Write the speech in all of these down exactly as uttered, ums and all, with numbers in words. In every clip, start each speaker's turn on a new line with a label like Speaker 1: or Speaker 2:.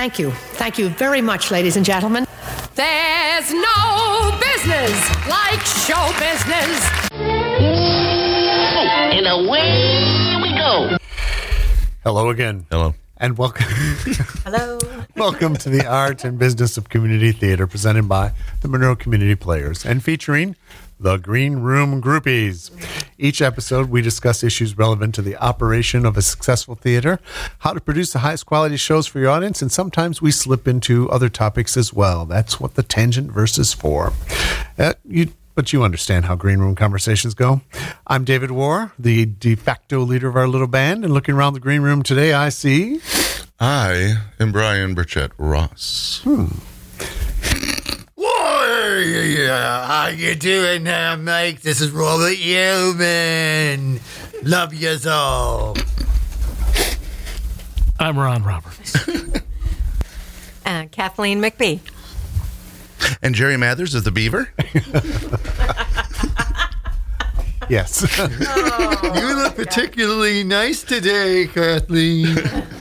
Speaker 1: Thank you. Thank you very much, ladies and gentlemen. There's no business like show business.
Speaker 2: And away we go.
Speaker 3: Hello again.
Speaker 4: Hello.
Speaker 3: And welcome.
Speaker 1: Hello.
Speaker 3: Welcome to the Art and Business of Community Theater, presented by the Monroe Community Players and featuring the Green Room Groupies. Each episode, we discuss issues relevant to the operation of a successful theater, how to produce the highest quality shows for your audience, and sometimes we slip into other topics as well. That's what the Tangent Verse is for. Uh, you, but you understand how Green Room conversations go. I'm David Warr, the de facto leader of our little band, and looking around the Green Room today, I see...
Speaker 4: I am Brian Burchett Ross.
Speaker 3: Hmm.
Speaker 5: Yeah, how you doing there, Mike? This is Robert Yeoman. Love yous all.
Speaker 6: I'm Ron Roberts.
Speaker 7: uh, Kathleen McBee.
Speaker 4: And Jerry Mathers is the Beaver.
Speaker 3: Yes.
Speaker 5: Oh, you look particularly nice today, Kathleen.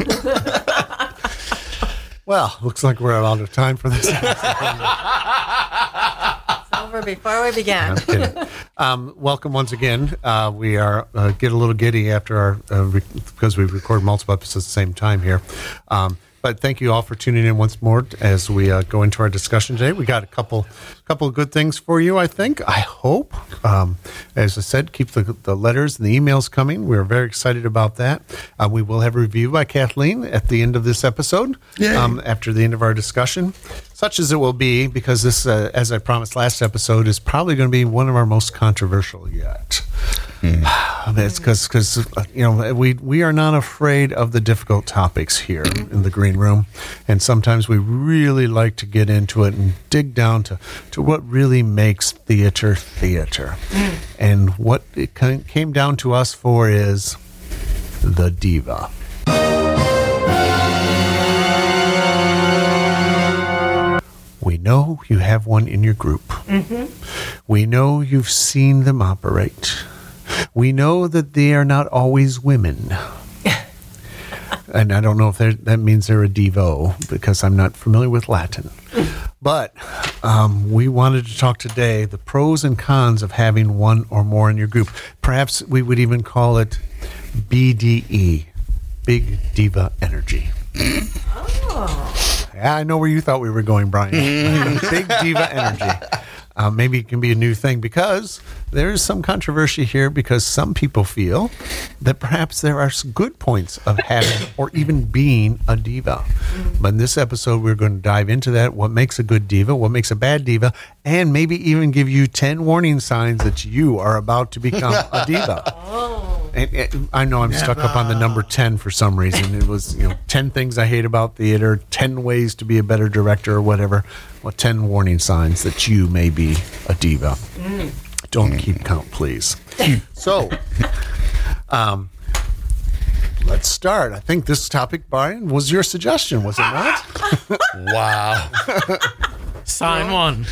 Speaker 3: Well, looks like we're out of time for this episode.
Speaker 7: It's over before we began.
Speaker 3: I'm kidding. Um, welcome once again. Uh, we are uh, get a little giddy after our uh, re- because we record multiple episodes at the same time here. Um, but thank you all for tuning in once more as we uh, go into our discussion today. We got a couple couple of good things for you, I think. I hope. Um, as I said, keep the, the letters and the emails coming. We're very excited about that. Uh, we will have a review by Kathleen at the end of this episode, um, after the end of our discussion, such as it will be, because this, uh, as I promised last episode, is probably going to be one of our most controversial yet. Mm. That's because, because you know, we we are not afraid of the difficult topics here in the Green Room, and sometimes we really like to get into it and dig down to, to what really makes theater theater. Mm. And what it came down to us for is the diva. We know you have one in your group. Mm-hmm. We know you've seen them operate. We know that they are not always women. And I don't know if that means they're a divo, because I'm not familiar with Latin. But um, we wanted to talk today the pros and cons of having one or more in your group. Perhaps we would even call it B D E, Big Diva Energy. Oh. Yeah, I know where you thought we were going, Brian. Big Diva Energy. Uh, maybe it can be a new thing, because there is some controversy here, because some people feel that perhaps there are good points of having or even being a diva. But in this episode, we're going to dive into that, what makes a good diva, what makes a bad diva, and maybe even give you ten warning signs that you are about to become a diva. Oh. And, and I know I'm Never. stuck up on the number ten for some reason. It was, you know, ten things I hate about theater, ten ways to be a better director or whatever. Well, ten warning signs that you may be a diva. Mm. Don't keep count, please. So, um, let's start. I think this topic, Brian, was your suggestion, was it not?
Speaker 4: Wow.
Speaker 6: Sign one.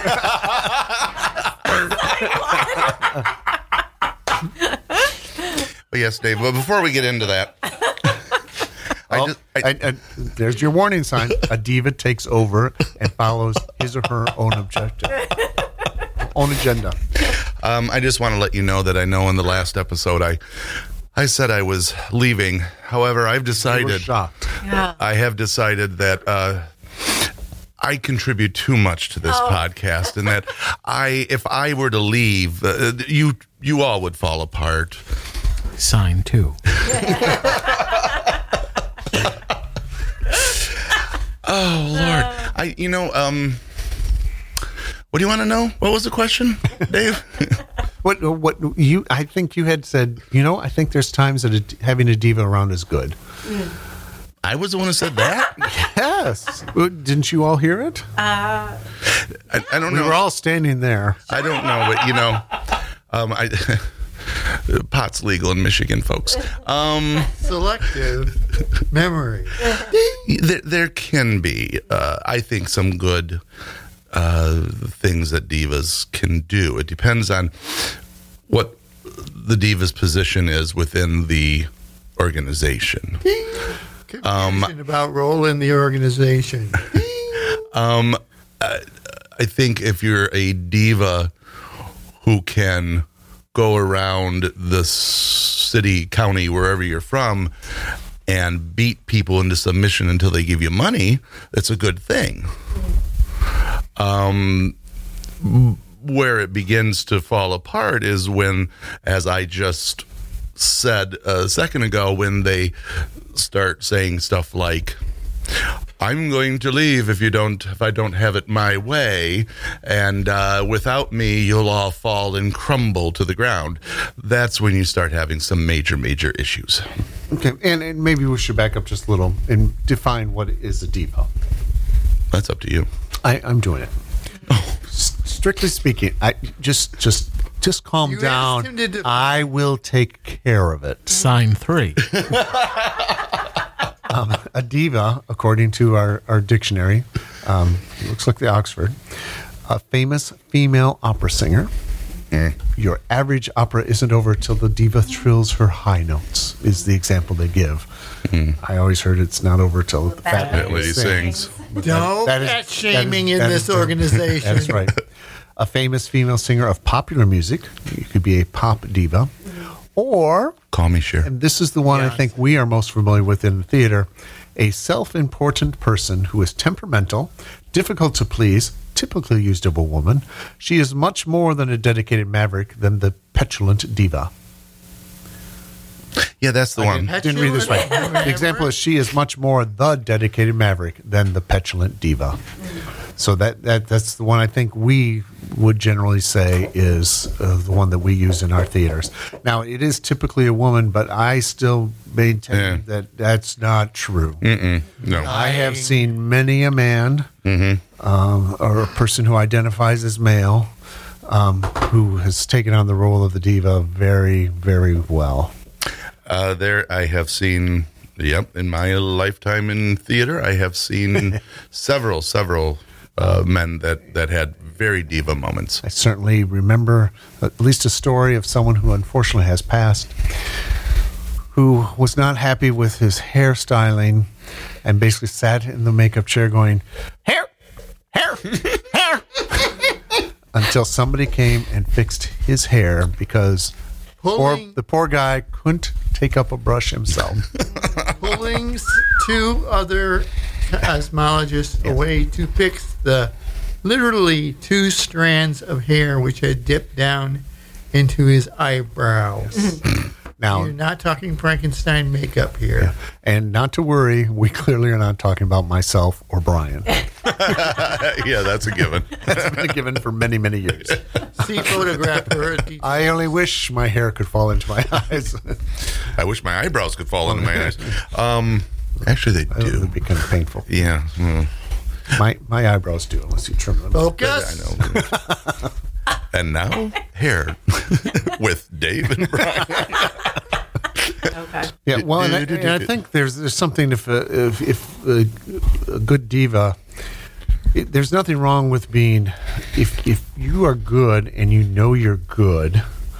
Speaker 4: Well, yes, Dave. But before we get into that, I
Speaker 3: oh,
Speaker 4: just, I,
Speaker 3: I, I, there's your warning sign. A diva takes over and follows his or her own objective, own agenda.
Speaker 4: Um, I just want to let you know that I know in the last episode I, I said I was leaving. However, I've decided.
Speaker 3: You were shocked.
Speaker 7: Yeah.
Speaker 4: I have decided that uh, I contribute too much to this oh. podcast, and that I, if I were to leave, uh, you you all would fall apart.
Speaker 6: Sign two.
Speaker 4: Oh Lord, I you know um, what do you want to know? What was the question, Dave?
Speaker 3: What what you? I think you had said. You know, I think there's times that a, having a diva around is good.
Speaker 7: Mm.
Speaker 4: I was the one who said that.
Speaker 3: Yes, didn't you all hear it?
Speaker 7: Uh,
Speaker 4: I, I don't
Speaker 3: we
Speaker 4: know.
Speaker 3: We were all standing there.
Speaker 4: I don't know, but you know, um, I. Pot's legal in Michigan, folks. Um,
Speaker 5: Selective memory.
Speaker 4: There, there can be, uh, I think, some good uh, things that divas can do. It depends on what the diva's position is within the organization.
Speaker 5: Confusion about role in the organization.
Speaker 4: Um, I, I think if you're a diva who can go around the city, county, wherever you're from, and beat people into submission until they give you money, that's a good thing. Um, where it begins to fall apart is when, as I just said a second ago, when they start saying stuff like, I'm going to leave if you don't, if I don't have it my way, and uh, without me, you'll all fall and crumble to the ground. That's when you start having some major, major issues.
Speaker 3: Okay, and, and maybe we should back up just a little and define what is a diva.
Speaker 4: That's up to you.
Speaker 3: I, I'm doing it. S- strictly speaking, I just just just calm
Speaker 5: You asked
Speaker 3: down.
Speaker 5: him to define-
Speaker 3: I will take care of it.
Speaker 6: Sign three.
Speaker 3: Um, a diva, according to our, our dictionary, um, looks like the Oxford, a famous female opera singer. Your average opera isn't over till the diva trills her high notes, is the example they give. I always heard it's not over till the fat
Speaker 4: That
Speaker 3: lady
Speaker 4: lady
Speaker 3: sings.
Speaker 4: sings.
Speaker 5: Don't
Speaker 3: That is-
Speaker 5: fat shaming
Speaker 3: that is-
Speaker 5: in
Speaker 3: that
Speaker 5: this
Speaker 3: is-
Speaker 5: organization.
Speaker 3: That's right. A famous female singer of popular music. You could be a pop diva. Or,
Speaker 4: Call me Cher.
Speaker 3: and this is the one I think we are most familiar with in the theater, a self-important person who is temperamental, difficult to please, typically used of a woman. She is much more than a dedicated maverick than the petulant diva.
Speaker 4: Yeah, that's the one.
Speaker 5: Petulant
Speaker 3: Didn't read this right. The
Speaker 5: maverick?
Speaker 3: example is she is much more the dedicated maverick than the petulant diva. So that, that that's the one I think we would generally say is uh, the one that we use in our theaters. Now, it is typically a woman, but I still maintain
Speaker 4: Yeah.
Speaker 3: that that's not true.
Speaker 4: Mm-mm. No.
Speaker 3: I have seen many a man
Speaker 4: Mm-hmm.
Speaker 3: um, or a person who identifies as male um, who has taken on the role of the diva very, very well.
Speaker 4: Uh, there, I have seen, yep, in my lifetime in theater, I have seen several, several uh, men that, that had very diva moments.
Speaker 3: I certainly remember at least a story of someone who unfortunately has passed, who was not happy with his hairstyling and basically sat in the makeup chair going, hair, hair, hair, until somebody came and fixed his hair because poor,
Speaker 5: Pulling-
Speaker 3: the poor guy couldn't take up a brush himself.
Speaker 5: Pulling s- two other cosmologists away to fix the literally two strands of hair which had dipped down into his eyebrows.
Speaker 3: Now,
Speaker 5: You're not talking Frankenstein makeup here.
Speaker 3: and not to worry, we clearly are not talking about myself or Brian.
Speaker 4: Yeah, that's a given.
Speaker 3: That's been given for many, many years.
Speaker 5: See photographer.
Speaker 3: I only wish my hair could fall into my eyes.
Speaker 4: I wish my eyebrows could fall into my eyes. Um, actually, they
Speaker 3: It
Speaker 4: do.
Speaker 3: would be kind of painful.
Speaker 4: Yeah. mm,
Speaker 3: My my eyebrows do, unless you trim them.
Speaker 5: Focus.
Speaker 4: I know. And now, hair with Dave and Brian.
Speaker 7: Okay.
Speaker 3: Yeah, well, and I, and I think there's there's something if uh, if, if uh, a good diva, it, there's nothing wrong with being if if you are good and you know you're good.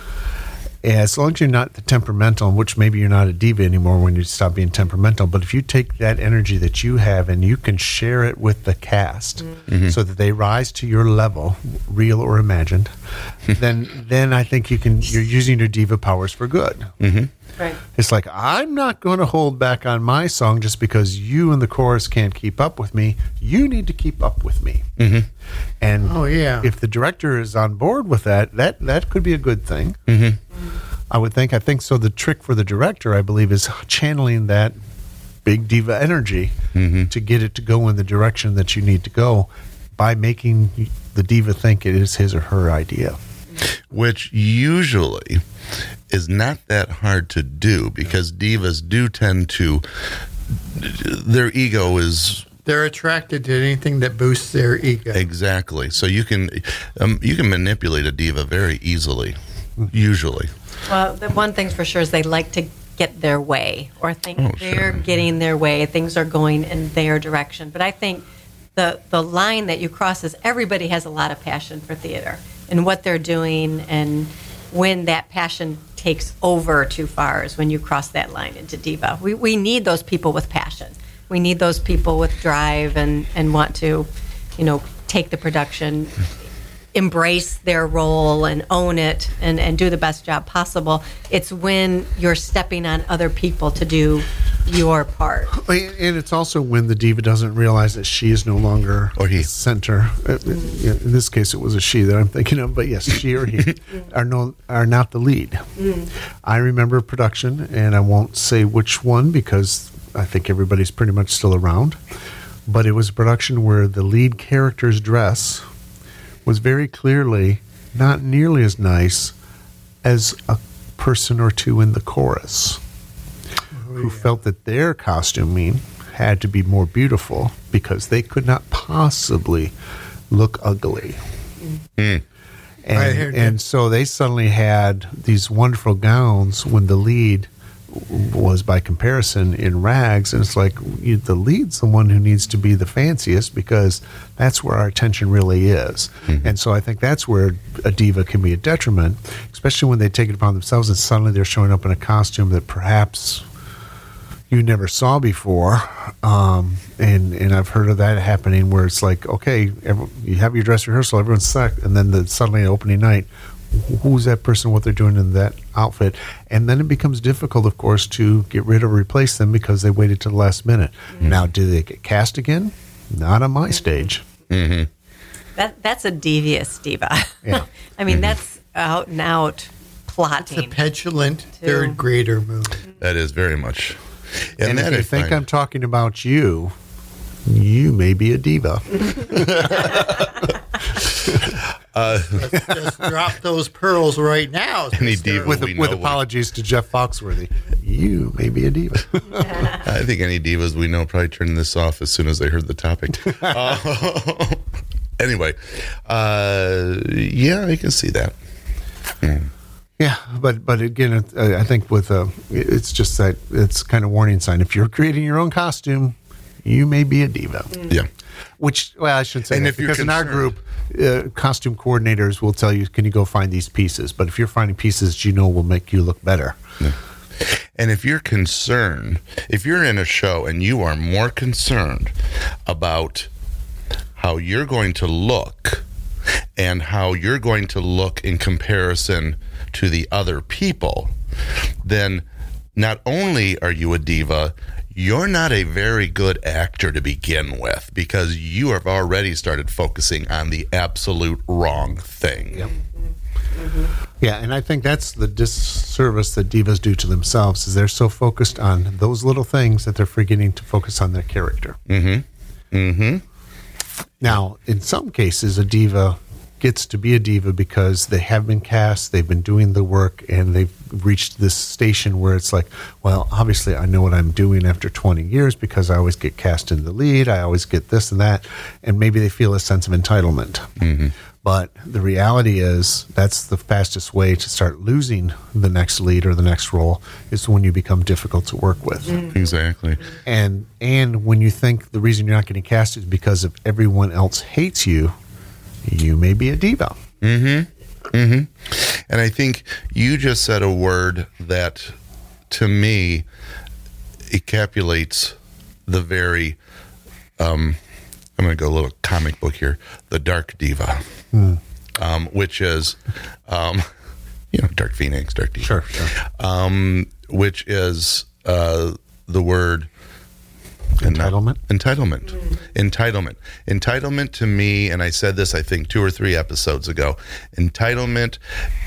Speaker 3: As long as you're not the temperamental, which maybe you're not a diva anymore when you stop being temperamental, but if you take that energy that you have and you can share it with the cast so that they rise to your level, real or imagined, then then I think you can you're using your diva powers for good.
Speaker 7: Right.
Speaker 3: It's like, I'm not going to hold back on my song just because you in the chorus can't keep up with me. You need to keep up with me. Mm-hmm. And
Speaker 5: Oh, yeah.
Speaker 3: if the director is on board with that, that, that could be a good thing. Mm-hmm. I would think. I think so. The trick for the director, I believe, is channeling that big diva energy to get it to go in the direction that you need to go by making the diva think it is his or her idea.
Speaker 4: Which usually is not that hard to do because divas do tend to, their ego is
Speaker 5: They're attracted to anything that boosts their ego.
Speaker 4: exactly. So you can um, you can manipulate a diva very easily, usually.
Speaker 7: Well, the one thing's for sure is they like to get their way or think
Speaker 4: Oh,
Speaker 7: they're
Speaker 4: sure.
Speaker 7: getting their way. Things are going in their direction. But I think the the line that you cross is everybody has a lot of passion for theater and what they're doing, and when that passion takes over too far is when you cross that line into diva. We we need those people with passion. We need those people with drive and, and want to, you know, take the production, embrace their role and own it and, and do the best job possible. It's when you're stepping on other people to do your part.
Speaker 3: And it's also when the diva doesn't realize that she is no longer
Speaker 4: Or he.
Speaker 3: the center. Uh, In this case, it was a she that I'm thinking of, but yes, she or he are no are not the lead.
Speaker 7: Mm.
Speaker 3: I remember a production, and I won't say which one because I think everybody's pretty much still around. But it was a production where the lead character's dress was very clearly not nearly as nice as a person or two in the chorus who felt that their costuming had to be more beautiful because they could not possibly look ugly.
Speaker 4: Mm.
Speaker 3: And,
Speaker 5: I heard that.
Speaker 3: and so they suddenly had these wonderful gowns when the lead was by comparison in rags, and it's like you, the lead's the one who needs to be the fanciest because that's where our attention really is.
Speaker 4: Mm-hmm.
Speaker 3: And so I think that's where a diva can be a detriment, especially when they take it upon themselves and suddenly they're showing up in a costume that perhaps you never saw before. Um, and, and I've heard of that happening where it's like, okay, every, you have your dress rehearsal, everyone's set, and then the, suddenly opening night, who's that person, what they're doing in that outfit? And then it becomes difficult, of course, to get rid of or replace them because they waited to the last minute. Mm-hmm. Now, do they get cast again? Not on my stage.
Speaker 4: Mm-hmm.
Speaker 7: That that's a devious diva.
Speaker 3: Yeah.
Speaker 7: I mean, that's out and out
Speaker 5: It's a
Speaker 7: plotting.
Speaker 5: petulant
Speaker 7: Two.
Speaker 5: third grader move.
Speaker 4: That is very much.
Speaker 3: And,
Speaker 4: that
Speaker 3: if you
Speaker 4: I
Speaker 3: think
Speaker 4: find-
Speaker 3: I'm talking about you, you may be a diva.
Speaker 5: Just drop those pearls right now.
Speaker 4: Any
Speaker 5: Mister
Speaker 4: diva
Speaker 3: with
Speaker 4: we
Speaker 3: with
Speaker 4: know
Speaker 3: apologies to Jeff Foxworthy, you may be a diva.
Speaker 4: I think any divas we know probably turned this off as soon as they heard the topic. uh, anyway, uh, yeah, I can see that.
Speaker 3: Yeah, but but again, it, uh, I think with uh, it's just that it's kind of warning sign. If you're creating your own costume, you may be a diva.
Speaker 4: Yeah.
Speaker 3: Which, well, I shouldn't say
Speaker 4: And
Speaker 3: that,
Speaker 4: if you're
Speaker 3: because in our
Speaker 4: concerned-
Speaker 3: group, uh, costume coordinators will tell you, can you go find these pieces? But if you're finding pieces that you know will make you look better.
Speaker 4: And if you're concerned, if you're in a show and you are more concerned about how you're going to look and how you're going to look in comparison to the other people, then not only are you a diva, you're not a very good actor to begin with because you have already started focusing on the absolute wrong thing.
Speaker 3: Yep. Yeah, and I think that's the disservice that divas do to themselves is they're so focused on those little things that they're forgetting to focus on their character.
Speaker 4: Mm-hmm. Mm-hmm.
Speaker 3: Now, in some cases, a diva gets to be a diva because they have been cast, they've been doing the work, and they've reached this station where it's like, well, obviously I know what I'm doing after twenty years because I always get cast in the lead, I always get this and that, and maybe they feel a sense of entitlement.
Speaker 4: Mm-hmm.
Speaker 3: But the reality is that's the fastest way to start losing the next lead or the next role is when you become difficult to work with.
Speaker 4: Exactly.
Speaker 3: And and when you think the reason you're not getting cast is because of everyone else hates you, you may be a diva.
Speaker 4: Mm-hmm. Mm-hmm. And I think you just said a word that, to me, encapsulates the very, um, I'm going to go a little comic book here, the Dark Diva,
Speaker 3: Mm.
Speaker 4: um, which is, um, you know, Dark Phoenix, Dark Diva.
Speaker 3: Sure, sure.
Speaker 4: Um, which is uh, the word
Speaker 3: Entitlement?
Speaker 4: Entitlement. Entitlement. Entitlement to me, and I said this, I think, two or three episodes ago, entitlement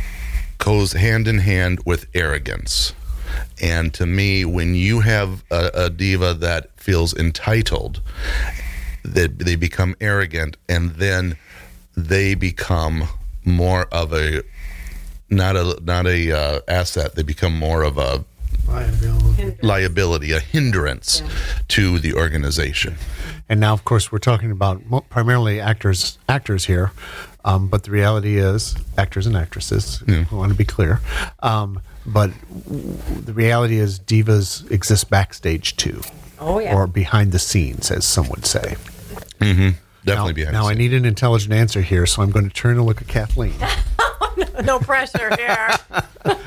Speaker 4: goes hand in hand with arrogance. And to me, when you have a, a diva that feels entitled, that they become arrogant, and then they become more of a not a not a uh, asset. They become more of a
Speaker 5: Liability.
Speaker 4: liability, a hindrance
Speaker 7: Yeah.
Speaker 4: to the organization.
Speaker 3: And now, of course, we're talking about mo- primarily actors actors here. Um, but the reality is, actors and actresses,
Speaker 4: Yeah.
Speaker 3: I want to be clear. Um, but w- the reality is, divas exist backstage too,
Speaker 7: Oh, yeah.
Speaker 3: or behind the scenes, as some would say.
Speaker 4: Mm-hmm.
Speaker 3: Now,
Speaker 4: Definitely behind.
Speaker 3: now
Speaker 4: the
Speaker 3: I
Speaker 4: scenes.
Speaker 3: need an intelligent answer here, so I'm going to turn and look at Kathleen.
Speaker 7: No pressure here.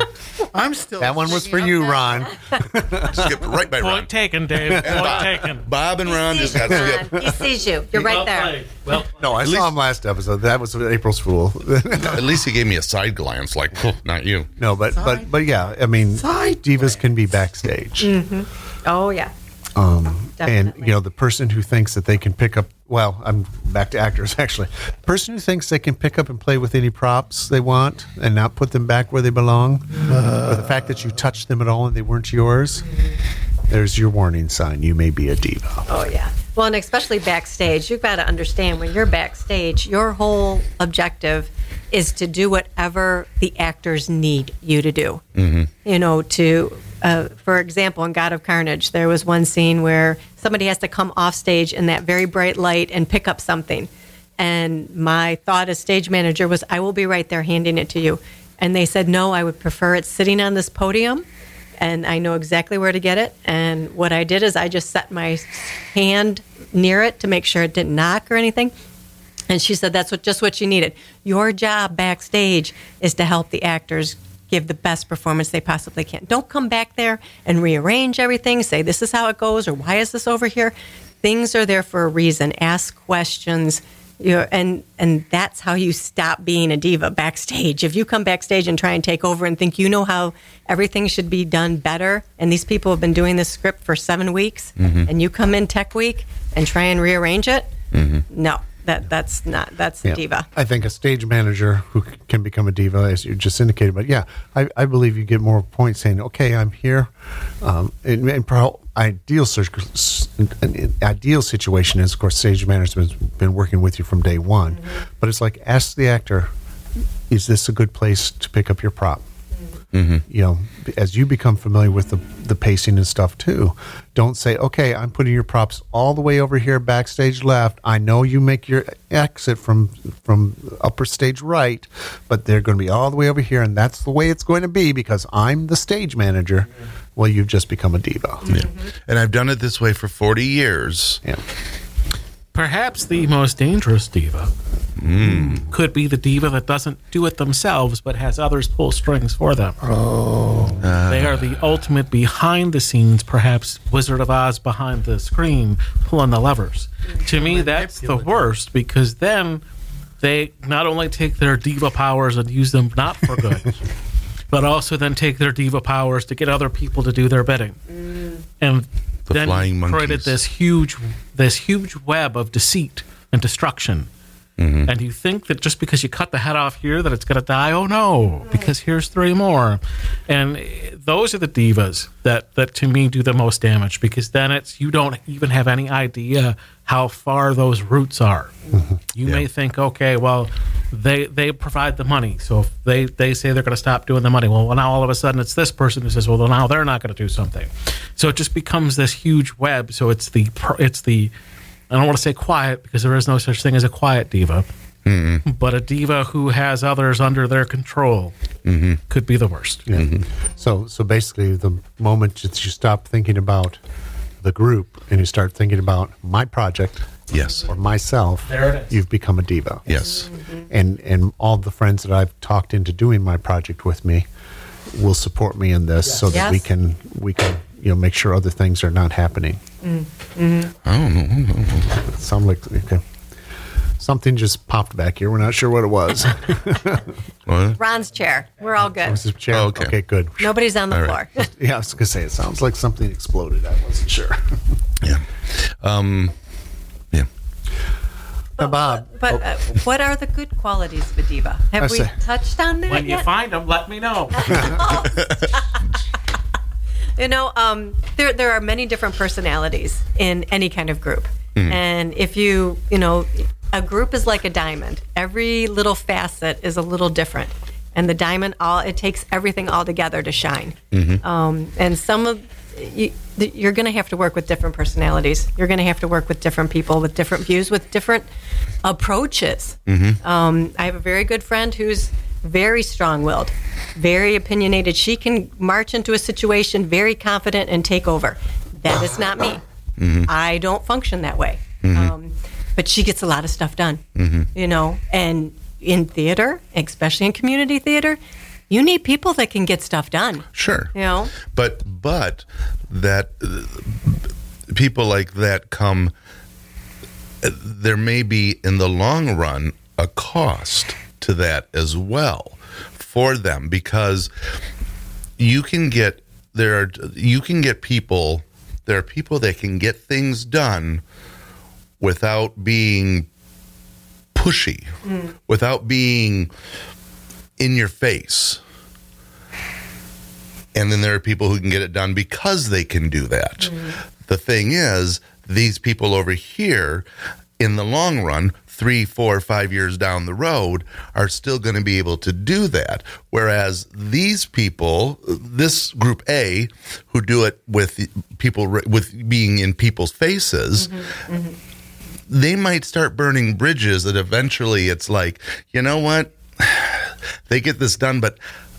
Speaker 5: I'm still.
Speaker 3: That one was for
Speaker 5: thinking
Speaker 3: you,
Speaker 5: of
Speaker 3: Ron.
Speaker 4: Skipped right by Ron.
Speaker 6: Point taken, Dave. Point taken.
Speaker 4: Bob and Ron just got skipped.
Speaker 7: Ron, he sees you. You're right
Speaker 6: Well
Speaker 7: there.
Speaker 6: played. Well,
Speaker 3: No, I
Speaker 4: At
Speaker 3: saw
Speaker 4: least-
Speaker 3: him last episode. That was April's Fool.
Speaker 4: At least he gave me a side glance, like, "Phew, not you.
Speaker 3: No, but but but yeah, I mean,
Speaker 5: Side
Speaker 3: divas can be backstage.
Speaker 7: Oh yeah.
Speaker 3: Um, and
Speaker 7: Definitely.
Speaker 3: you know, the person who thinks that they can pick up, well, I'm back to actors actually. The person who thinks they can pick up and play with any props they want and not put them back where they belong, or the fact that you touched them at all and they weren't yours, there's your warning sign. You may be a diva.
Speaker 7: Oh yeah. Well, and especially backstage, you've got to understand when you're backstage, your whole objective is to do whatever the actors need you to do. Mm-hmm. You know, to uh, for example, in God of Carnage, there was one scene where somebody has to come off stage in that very bright light and pick up something. And my thought as stage manager was, I will be right there handing it to you. And they said, no, I would prefer it sitting on this podium. And I know exactly where to get it. And what I did is I just set my hand near it to make sure it didn't knock or anything. And she said, that's what just what you needed. Your job backstage is to help the actors give the best performance they possibly can. Don't come back there and rearrange everything, say this is how it goes or why is this over here. Things are there for a reason. Ask questions. You're, and and that's how you stop being a diva backstage. If you come backstage and try and take over and think you know how everything should be done better, and these people have been doing this script for seven weeks, mm-hmm. and you come in tech week and try and rearrange it, mm-hmm. no, that that's not that's
Speaker 3: Yeah.
Speaker 7: a diva.
Speaker 3: I think a stage manager who c- can become a diva, as you just indicated, but yeah, I, I believe you get more points saying, okay, I'm here. Um, and, and pro- ideal, circ- an ideal situation is, of course, stage management's been working with you from day one.
Speaker 7: Mm-hmm.
Speaker 3: But it's like, ask the actor, is this a good place to pick up your prop?
Speaker 4: Mm-hmm.
Speaker 3: You know, as you become familiar with the, the pacing and stuff too, don't say, okay, I'm putting your props all the way over here backstage left. I know you make your exit from from upper stage right, but they're going to be all the way over here, and that's the way it's going to be because I'm the stage manager. Well, you've just become a diva.
Speaker 4: Yeah. And I've done it this way for forty years.
Speaker 3: Yeah.
Speaker 6: perhaps the most dangerous diva could be the diva that doesn't do it themselves but has others pull strings for them. Oh. They are the ultimate behind the scenes, perhaps Wizard of Oz behind the screen, pulling the levers. To me, that's the worst, because then they not only take their diva powers and use them not for good, but also then take their diva powers to get other people to do their bidding. And
Speaker 4: The
Speaker 6: then
Speaker 4: flying
Speaker 6: created
Speaker 4: monkeys.
Speaker 6: this huge, this huge web of deceit and destruction. And you think that just because you cut the head off here that it's going to die? Oh no, because here's three more. And those are the divas that, that to me do the most damage, because then it's you don't even have any idea how far those roots are. You
Speaker 4: Yeah.
Speaker 6: may think, okay, well, they they provide the money, so if they, they say they're going to stop doing the money, well, well, now all of a sudden it's this person who says, well, now they're not going to do something. So it just becomes this huge web. So it's the it's the I don't want to say quiet, because there is no such thing as a quiet diva, but a diva who has others under their control could be the worst.
Speaker 3: Yeah. So, so basically, the moment that you stop thinking about the group and you start thinking about my project,
Speaker 4: Yes.
Speaker 3: or myself,
Speaker 6: There it is.
Speaker 3: you've become a diva.
Speaker 4: Yes.
Speaker 3: And and all the friends that I've talked into doing my project with me will support me in this, so that we
Speaker 7: Yes.
Speaker 3: can we can you know make sure other things are not happening.
Speaker 4: I don't know.
Speaker 3: It sounds like okay. Something just popped back here. We're not sure what it was.
Speaker 4: What?
Speaker 7: Ron's chair. We're all good.
Speaker 3: Was it chair?
Speaker 4: Oh, okay.
Speaker 3: okay, good.
Speaker 7: Nobody's on the
Speaker 4: All
Speaker 7: floor.
Speaker 4: right.
Speaker 3: Yeah, I was gonna say it sounds like something exploded. I wasn't sure.
Speaker 4: Yeah. Um, yeah.
Speaker 3: Now, Bob,
Speaker 7: But uh, what are the good qualities of a diva? Have
Speaker 3: I
Speaker 7: we
Speaker 3: say-
Speaker 7: touched on that
Speaker 6: When you
Speaker 7: yet?
Speaker 6: find them, let me know.
Speaker 7: You know, um, there there are many different personalities in any kind of group, and if you you know, a group is like a diamond. Every little facet is a little different, and the diamond all it takes everything all together to shine. Um, and some of you, you're going to have to work with different personalities. You're going to have to work with different people with different views, with different approaches. Um, I have a very good friend who's very strong-willed, very opinionated. She can march into a situation very confident and take over. That is not me. I don't function that way. Um, but she gets a lot of stuff done, you know. And in theater, especially in community theater, you need people that can get stuff done.
Speaker 4: Sure.
Speaker 7: You know?
Speaker 4: But but that uh, people like that come. Uh, there may be in the long run a cost to that as well for them, because you can get there are you can get people. There are people that can get things done without being pushy, mm. without being in your face. And then there are people who can get it done because they can do that. Mm. The thing is, these people over here, in the long run, three, four, five years down the road, are still going to be able to do that. Whereas these people, this group A, who do it with people, with being in people's faces, mm-hmm, mm-hmm. they might start burning bridges that eventually it's like, you know what? They get this done, but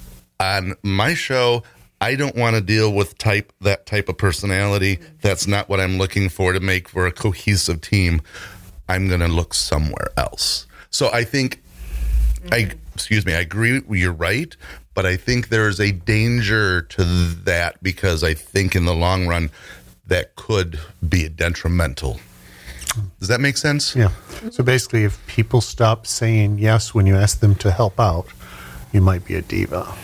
Speaker 4: on my show, I don't want to deal with type that type of personality. That's not what I'm looking for to make for a cohesive team. I'm going to look somewhere else. So I think, mm-hmm. I excuse me, I agree, you're right, but I think there's a danger to that, because I think in the long run that could be detrimental. Does that make sense?
Speaker 3: Yeah. So basically, if people stop saying yes when you ask them to help out, you might be a diva.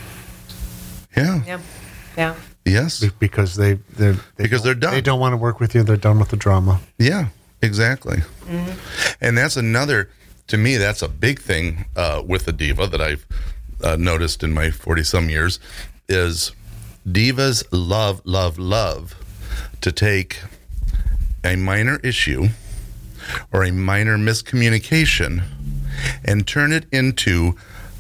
Speaker 4: Yeah.
Speaker 7: Yeah. Yeah.
Speaker 4: Yes.
Speaker 3: Be- because they they're, they
Speaker 4: because they're done.
Speaker 3: They don't want to work with you. They're done with the drama.
Speaker 4: Yeah. Exactly.
Speaker 7: Mm-hmm.
Speaker 4: And that's another, to me, that's a big thing uh, with the diva that I've uh, noticed in my forty-some years, is divas love, love, love to take a minor issue or a minor miscommunication and turn it into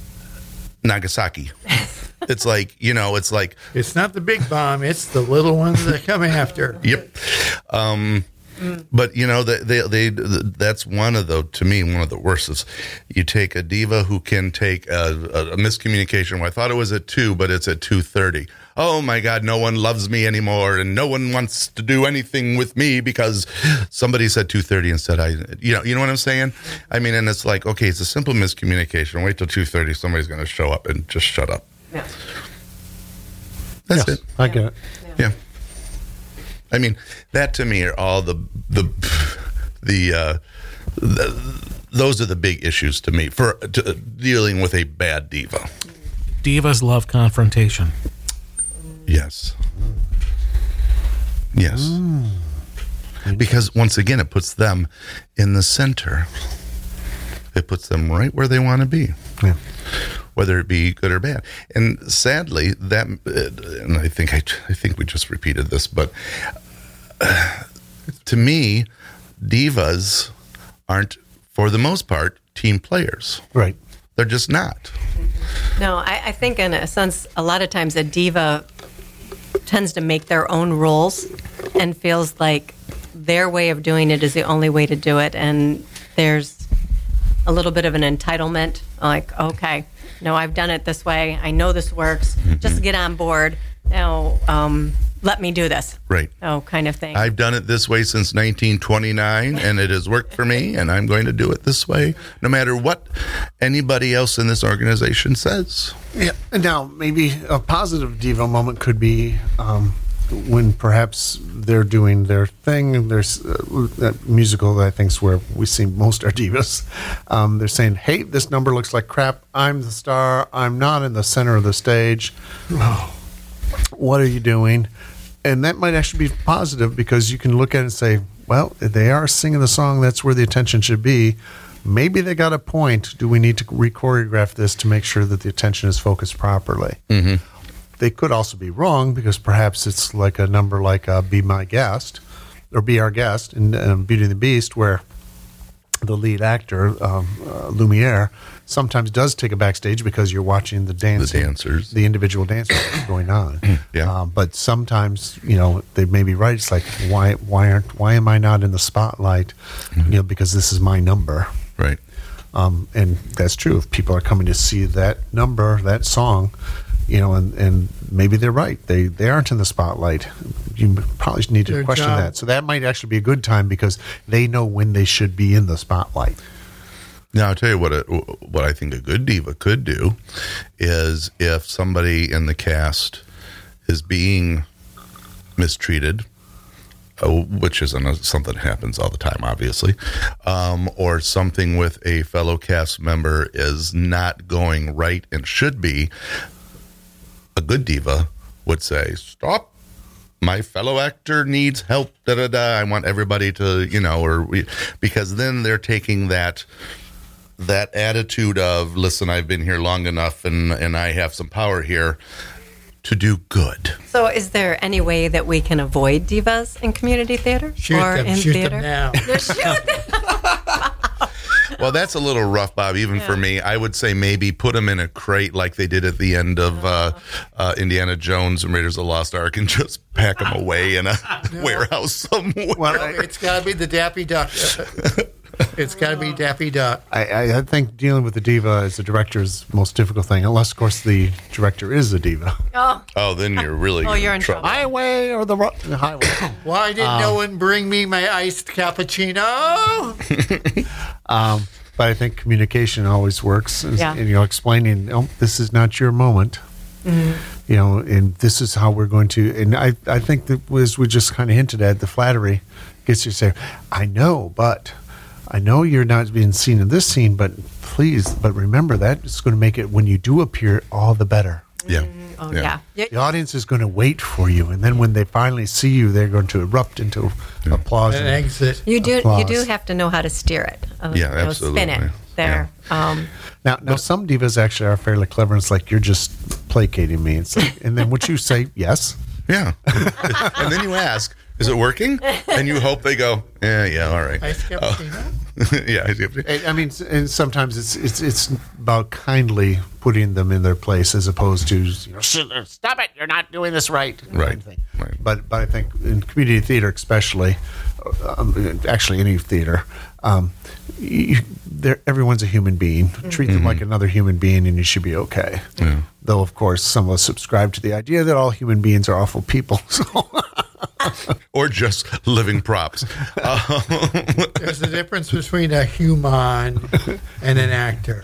Speaker 4: Nagasaki. It's like, you know, it's like...
Speaker 5: It's not the big bomb, it's the little ones that come after.
Speaker 4: Yep. Um... But, you know, they, they, they, that's one of the, to me, one of the worst is you take a diva who can take a, a, a miscommunication. Well, I thought it was at two, but it's at two thirty. Oh, my God, no one loves me anymore, and no one wants to do anything with me because somebody said two thirty instead. I, you know, you know what I'm saying? I mean, and it's like, okay, it's a simple miscommunication. Wait till two thirty. Somebody's going to show up and just shut up.
Speaker 7: Yeah.
Speaker 4: That's
Speaker 3: yes,
Speaker 4: it.
Speaker 3: I get it.
Speaker 7: Yeah.
Speaker 4: Yeah. I mean, that to me are all the the the, uh, the those are the big issues to me for to, dealing with a bad diva.
Speaker 6: Divas love confrontation.
Speaker 4: Yes. Yes. Mm. Because once again, it puts them in the center. It puts them right where they want to be.
Speaker 3: Yeah.
Speaker 4: Whether it be good or bad. And sadly, that, and I think I, I think we just repeated this, but uh, to me, divas aren't, for the most part, team players.
Speaker 3: Right.
Speaker 4: They're just not.
Speaker 7: No, I, I think in a sense, a lot of times a diva tends to make their own rules and feels like their way of doing it is the only way to do it. And there's a little bit of an entitlement, like, okay, no, I've done it this way. I know this works. Mm-hmm. Just get on board. Now, um, let me do this.
Speaker 4: Right.
Speaker 7: Oh, kind of thing.
Speaker 4: I've done it this way since nineteen twenty-nine, and it has worked for me, and I'm going to do it this way, no matter what anybody else in this organization says.
Speaker 3: Yeah. And now, maybe a positive diva moment could be um, when perhaps they're doing their thing. There's uh, that musical that I think is where we see most our divas. Um, they're saying, hey, this number looks like crap. I'm the star. I'm not in the center of the stage. Oh, what are you doing? And that might actually be positive, because you can look at it and say, well, if they are singing the song, that's where the attention should be. Maybe they got a point. Do we need to re-choreograph this to make sure that the attention is focused properly? Mm-hmm. They could also be wrong, because perhaps it's like a number like uh, Be My Guest, or Be Our Guest in um, Beauty and the Beast, where the lead actor, um, uh, Lumiere, sometimes does take a backstage because you're watching the dance,
Speaker 4: the dancers,
Speaker 3: the individual dancers going on.
Speaker 4: Yeah.
Speaker 3: Um, but sometimes, you know, they may be right. It's like, why, why aren't, why am I not in the spotlight? Mm-hmm. You know, because this is my number.
Speaker 4: Right.
Speaker 3: Um, and that's true. If people are coming to see that number, that song, you know, and, and maybe they're right. They they aren't in the spotlight. You probably need to
Speaker 5: Their
Speaker 3: question
Speaker 5: job.
Speaker 3: that. So that might actually be a good time, because they know when they should be in the spotlight.
Speaker 4: Now, I'll tell you what a, what I think a good diva could do is if somebody in the cast is being mistreated, uh, which isn't a, something that happens all the time, obviously, um, or something with a fellow cast member is not going right and should be, a good diva would say, stop. My fellow actor needs help, da da da. I want everybody to, you know, or we, because then they're taking that that attitude of, listen, I've been here long enough and, and I have some power here to do good.
Speaker 7: So is there any way that we can avoid divas in community theater?
Speaker 5: Shoot
Speaker 7: or
Speaker 5: them,
Speaker 7: in
Speaker 5: shoot
Speaker 7: theater?
Speaker 5: them now.
Speaker 7: Shoot them.
Speaker 4: Well, that's a little rough, Bob, even
Speaker 7: Yeah.
Speaker 4: for me. I would say maybe put them in a crate like they did at the end of uh, uh, Indiana Jones and Raiders of the Lost Ark and just pack them away in a warehouse somewhere.
Speaker 3: Well, I,
Speaker 5: It's got to be the Daffy Duck. It's got to be Daffy Duck.
Speaker 3: I, I- I think dealing with the diva as a director is the most difficult thing, unless, of course, the director is a diva.
Speaker 7: Oh,
Speaker 4: Oh, then you're really
Speaker 7: Oh, you're in trouble.
Speaker 3: Highway or the, ro- the highway.
Speaker 5: Why did
Speaker 3: Um,
Speaker 5: no one bring me my iced cappuccino?
Speaker 3: um, but I think communication always works. And,
Speaker 7: Yeah.
Speaker 3: and, you know, explaining, oh, this is not your moment.
Speaker 7: Mm-hmm.
Speaker 3: You know, and this is how we're going to. And I, I think that as we just kind of hinted at, the flattery gets you to say, I know, but I know you're not being seen in this scene, but please, but remember that it's going to make it, when you do appear, all the better.
Speaker 4: Yeah.
Speaker 7: oh
Speaker 4: Yeah.
Speaker 7: yeah. Yeah.
Speaker 3: The audience is going to wait for you, and then when they finally see you, they're going to erupt into applause.
Speaker 5: An
Speaker 3: and-
Speaker 5: exit.
Speaker 7: You do.
Speaker 3: Applause.
Speaker 7: You do have to know how to steer it. Uh,
Speaker 4: Yeah,
Speaker 7: you know, Spin
Speaker 4: absolutely.
Speaker 7: it there. Um,
Speaker 3: Now, now some divas actually are fairly clever. And it's like, you're just placating me. It's like, and then what you say, yes.
Speaker 4: Yeah. And then you ask, is it working? And you hope they go, yeah, yeah, all right.
Speaker 5: Iced cappuccino?
Speaker 4: yeah. I see.
Speaker 3: And, I mean, and sometimes it's it's it's about kindly putting them in their place as opposed to, you know, stop it, you're not doing this right.
Speaker 4: Right,
Speaker 3: kind of thing.
Speaker 4: right.
Speaker 3: But but I think in community theater, especially, um, actually any theater, um, you, they're- everyone's a human being. Treat them like another human being, and you should be okay.
Speaker 4: Yeah.
Speaker 3: Though, of course, some of us subscribe to the idea that all human beings are awful people. So.
Speaker 4: Or just living props. Um,
Speaker 5: There's a difference between a human and an actor.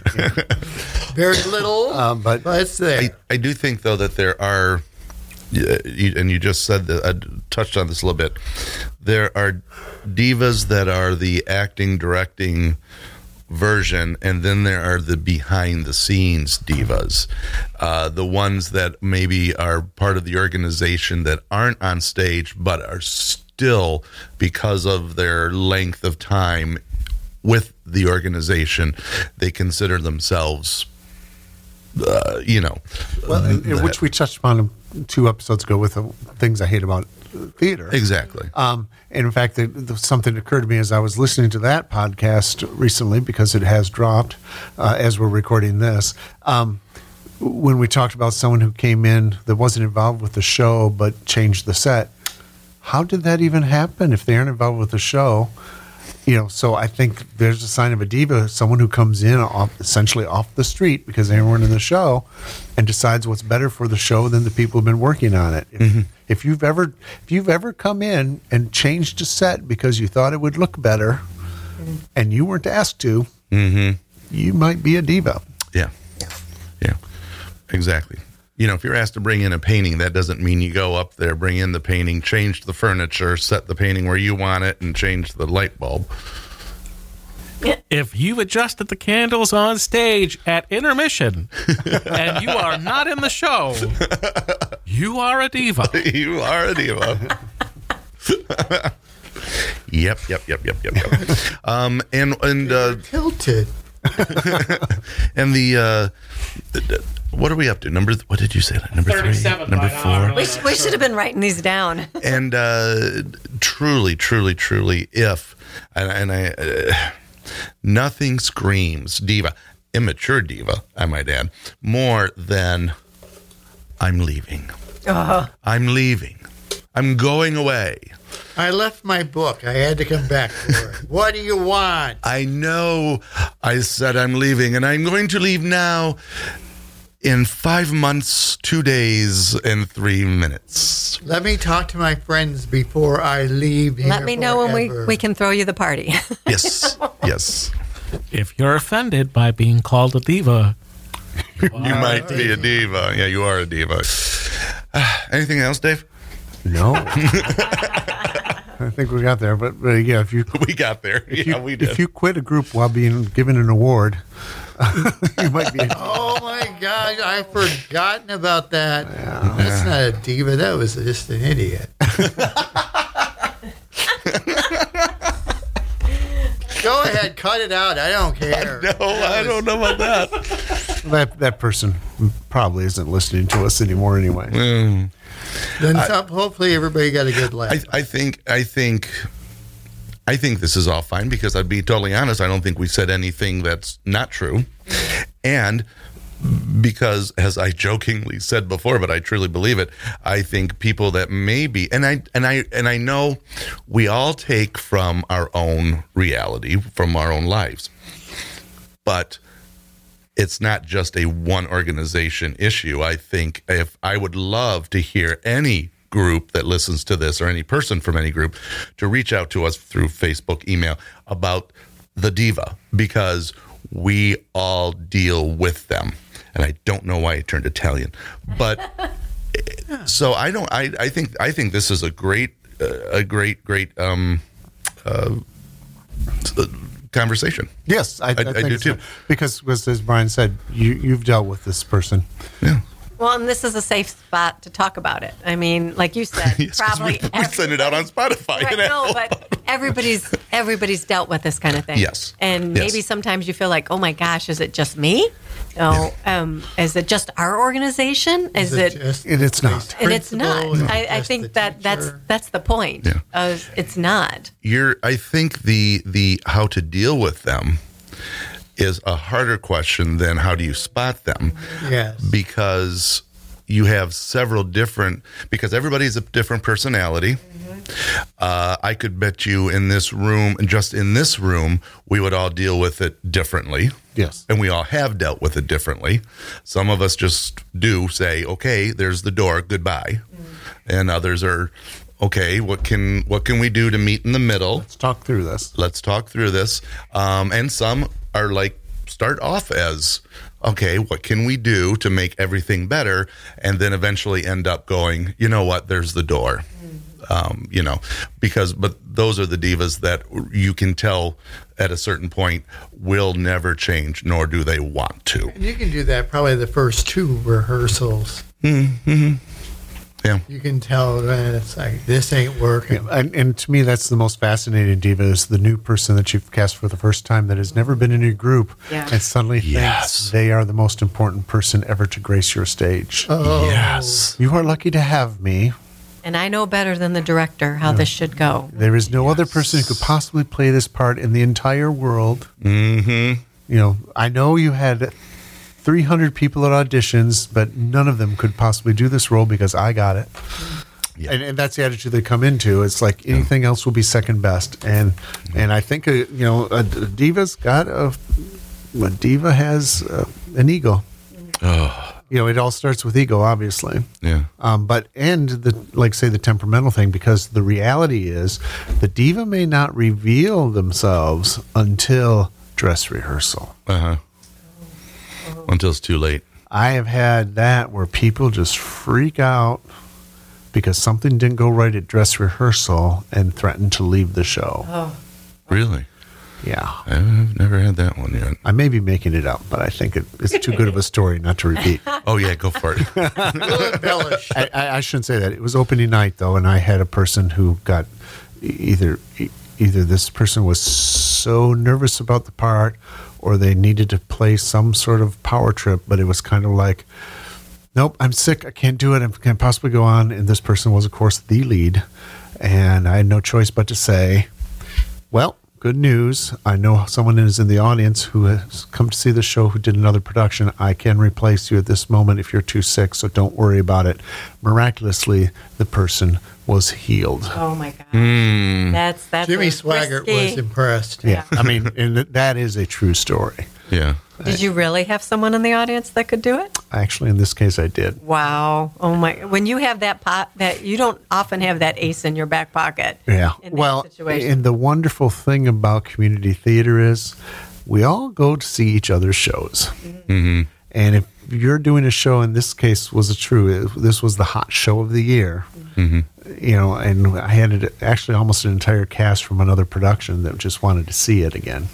Speaker 5: Very little,
Speaker 3: Um, but-
Speaker 5: but it's there.
Speaker 4: I, I do think, though, that there are, yeah, you, and you just said that, I touched on this a little bit. There are divas that are the acting, directing version, and then there are the behind the scenes divas, uh, the ones that maybe are part of the organization that aren't on stage but are still, because of their length of time with the organization, they consider themselves uh, you know
Speaker 3: Well, and- and which we touched upon two episodes ago with the things I hate about theater.
Speaker 4: exactly
Speaker 3: Um, and in fact, the, the, something occurred to me as I was listening to that podcast recently, because it has dropped uh, as we're recording this. Um, when we talked about someone who came in that wasn't involved with the show but changed the set, how did that even happen if they aren't involved with the show? You know, so I think there's a sign of a diva, someone who comes in off, essentially off the street because they weren't in the show, and decides what's better for the show than the people who've been working on it. If,
Speaker 4: Mm-hmm.
Speaker 3: if you've ever, if you've ever come in and changed a set because you thought it would look better, and you weren't asked to,
Speaker 4: mm-hmm.
Speaker 3: you might be a diva.
Speaker 4: Yeah. Yeah. Exactly. You know, if you're asked to bring in a painting, that doesn't mean you go up there, bring in the painting, change the furniture, set the painting where you want it, and change the light bulb.
Speaker 6: If you've adjusted the candles on stage at intermission and you are not in the show, you are a diva.
Speaker 4: You are a diva. Yep, yep, yep, yep, yep, yep. Um, and and uh,
Speaker 5: Tilted.
Speaker 4: and the uh, what are we up to? Number what did you say? Number three,
Speaker 6: thirty-seven,
Speaker 4: number
Speaker 6: but I don't
Speaker 4: four.
Speaker 6: know.
Speaker 7: we, sh- we should have been writing these down.
Speaker 4: And uh, truly, truly, truly, if and, and I, uh, nothing screams diva, immature diva, I might add, more than I'm leaving.
Speaker 7: Uh-huh.
Speaker 4: I'm leaving. I'm going away.
Speaker 5: I left my book. I had to come back for it. What do you want?
Speaker 4: I know I said I'm leaving, and I'm going to leave now in five months, two days, and three minutes.
Speaker 5: Let me talk to my friends before I leave here
Speaker 7: Let me know when we,
Speaker 5: forever.
Speaker 7: we can throw you the party.
Speaker 4: Yes, yes.
Speaker 6: If you're offended by being called a diva,
Speaker 4: You might be a diva. Yeah, you are a diva. Uh, anything else, Dave?
Speaker 3: No. I think we got there, but, but yeah, if you
Speaker 4: We got there.
Speaker 3: if
Speaker 4: yeah,
Speaker 3: you,
Speaker 4: we did.
Speaker 3: if you quit a group while being given an award, you might be.
Speaker 5: Oh my gosh, I've forgotten about that. That's not a diva. That was just an idiot. Go ahead, cut it out. I don't care.
Speaker 4: no, I don't know about that.
Speaker 3: That that person probably isn't listening to us anymore anyway.
Speaker 4: Mm.
Speaker 5: Then some, hopefully everybody got a good laugh.
Speaker 4: I, I think I think I think this is all fine because I'd be totally honest, I don't think we said anything that's not true. And because, as I jokingly said before, but I truly believe it, I think people that maybe and I and I and I know we all take from our own reality, from our own lives. But it's not just a one organization issue. I think if I would love to hear any group that listens to this or any person from any group to reach out to us through Facebook, email about the diva, because we all deal with them. And I don't know why I turned Italian, but so I don't, I, I think, I think this is a great, uh, a great, great, um, uh, conversation.
Speaker 3: Yes, I, I,
Speaker 4: I
Speaker 3: think
Speaker 4: do
Speaker 3: it's
Speaker 4: too.
Speaker 3: good. Because, because, as Brian said, you, you've dealt with this person.
Speaker 4: Yeah.
Speaker 7: Well, and this is a safe spot to talk about it. I mean, like you said,
Speaker 4: Yes, 'cause
Speaker 7: probably
Speaker 4: we, we send it out on Spotify.
Speaker 7: Right,
Speaker 4: and
Speaker 7: no,
Speaker 4: Apple.
Speaker 7: but everybody's everybody's dealt with this kind of thing.
Speaker 4: Yes.
Speaker 7: And
Speaker 4: Yes.
Speaker 7: maybe sometimes you feel like, oh my gosh, is it just me? No. Um, is it just our organization? Is,
Speaker 5: Is
Speaker 7: it?
Speaker 5: just
Speaker 3: And it's not.
Speaker 5: the
Speaker 7: and it's not.
Speaker 5: principal? Is
Speaker 7: I,
Speaker 5: it
Speaker 7: I
Speaker 5: just
Speaker 7: think
Speaker 5: the
Speaker 7: that that's
Speaker 5: teacher?
Speaker 7: that's the point.
Speaker 4: Yeah.
Speaker 7: Uh, it's not.
Speaker 4: You're, I think the the how to deal with them is a harder question than how do you spot them,
Speaker 5: Yes.
Speaker 4: because you have several different, because everybody's a different personality. Uh, I could bet you in this room, just in this room, we would all deal with it differently.
Speaker 3: Yes.
Speaker 4: And we all have dealt with it differently. Some of us just do say, okay, there's the door, goodbye. And others are, okay, what can what can we do to meet in the middle?
Speaker 3: Let's talk through this.
Speaker 4: Let's talk through this. Um, and some are like, start off as, okay, what can we do to make everything better? And then eventually end up going, you know what, there's the door. Um, you know, because, but those are the divas that you can tell at a certain point will never change, nor do they want to.
Speaker 5: And you can do that probably the first two rehearsals.
Speaker 4: Mm-hmm. Yeah.
Speaker 5: You can tell that it's like, this ain't working.
Speaker 3: And, and to me, that's the most fascinating diva is the new person that you've cast for the first time that has never been in your group
Speaker 7: Yeah.
Speaker 3: and suddenly
Speaker 4: Yes.
Speaker 3: thinks they are the most important person ever to grace your stage.
Speaker 5: Oh.
Speaker 4: Yes.
Speaker 3: You are lucky to have me.
Speaker 7: And I know better than the director how this should go.
Speaker 3: There is no other person who could possibly play this part in the entire world.
Speaker 4: Mm-hmm.
Speaker 3: You know, I know you had three hundred people at auditions, but none of them could possibly do this role because I got it.
Speaker 4: Yeah.
Speaker 3: And, and that's the attitude they come into. It's like anything else will be second best. And and I think, uh, you know, a, a diva's got a, a diva has uh, an ego.
Speaker 4: Oh,
Speaker 3: You know, it all starts with ego, obviously.
Speaker 4: yeah.
Speaker 3: Um, but and the like, say the temperamental thing, because the reality is, the diva may not reveal themselves until dress rehearsal.
Speaker 4: Uh-huh. Until it's too late.
Speaker 3: I have had that where people just freak out because something didn't go right at dress rehearsal and threaten to leave the show.
Speaker 7: Oh,
Speaker 4: Really?
Speaker 3: Yeah,
Speaker 4: I've never had that one yet.
Speaker 3: I may be making it up, but I think it, it's too good of a story not to repeat.
Speaker 4: Oh, yeah, go for it.
Speaker 5: We'll embellish.
Speaker 3: I, I, I shouldn't say that. It was opening night though, and I had a person who got e- either e- either this person was so nervous about the part, or they needed to play some sort of power trip, but it was kind of like, nope, I'm sick, I can't do it, I can't possibly go on. And this person was, of course, the lead, and I had no choice but to say, well, good news. I know someone is in the audience who has come to see the show who did another production. I can replace you at this moment if you're too sick, so don't worry about it. Miraculously, the person was healed.
Speaker 7: oh my God.
Speaker 4: Mm.
Speaker 7: That's that's
Speaker 5: Jimmy
Speaker 7: a
Speaker 5: Swaggart
Speaker 7: risky-
Speaker 5: was impressed.
Speaker 3: Yeah, I mean, and that is a true story.
Speaker 4: Yeah.
Speaker 7: Did you really have someone in the audience that could do it?
Speaker 3: Actually, in this case, I did.
Speaker 7: Wow. Oh my. When you have that pot, that you don't often have that ace in your back pocket.
Speaker 3: Yeah.
Speaker 7: In that
Speaker 3: Well,
Speaker 7: situation.
Speaker 3: and the wonderful thing about community theater is we all go to see each other's shows.
Speaker 4: Mm-hmm.
Speaker 3: And if you're doing a show, in this case was it true, this was the hot show of the year,
Speaker 4: Mm-hmm.
Speaker 3: you know, and I had it, actually almost an entire cast from another production that just wanted to see it again.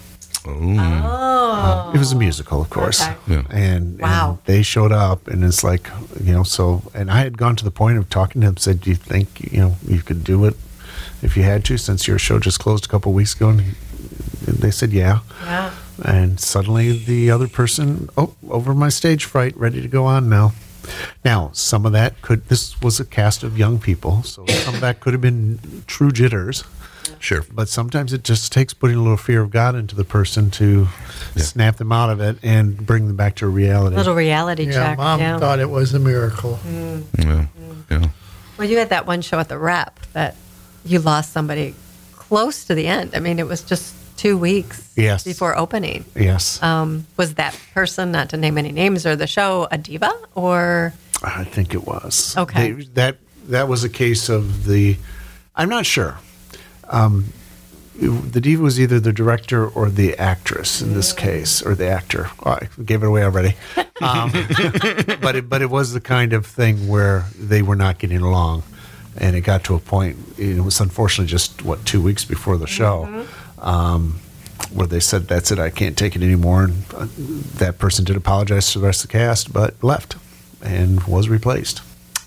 Speaker 7: Oh.
Speaker 3: It was a musical, of course.
Speaker 7: Okay.
Speaker 4: Yeah.
Speaker 3: And,
Speaker 7: Wow.
Speaker 3: and they showed up, and it's like, you know, so, and I had gone to the point of talking to them, said, do you think, you know, you could do it if you had to, since your show just closed a couple of weeks ago? And they said, yeah.
Speaker 7: Yeah.
Speaker 3: And suddenly the other person, oh, over my stage fright, ready to go on now. Now, some of that could, this was a cast of young people, so some of that could have been true jitters.
Speaker 4: Sure.
Speaker 3: But sometimes it just takes putting a little fear of God into the person to
Speaker 4: Yeah.
Speaker 3: snap them out of it and bring them back to reality.
Speaker 7: Little reality
Speaker 5: Yeah,
Speaker 7: check.
Speaker 5: Mom
Speaker 7: yeah.
Speaker 5: thought it was a miracle.
Speaker 4: Yeah. Yeah.
Speaker 7: Well, you had that one show at the Rep that you lost somebody close to the end. I mean, it was just two weeks
Speaker 3: Yes.
Speaker 7: before opening.
Speaker 3: Yes.
Speaker 7: Um, was that person, not to name any names, or the show a diva, or
Speaker 3: I think it was.
Speaker 7: Okay.
Speaker 3: They, that that was a case of the. I'm not sure. Um, the diva was either the director or the actress in this case, or the actor. Oh, I gave it away already. Um, but it, but it was the kind of thing where they were not getting along, and it got to a point. It was unfortunately just what two weeks before the show. Um, where they said, that's it, I can't take it anymore. And uh, that person did apologize to the rest of the cast, but left and was replaced.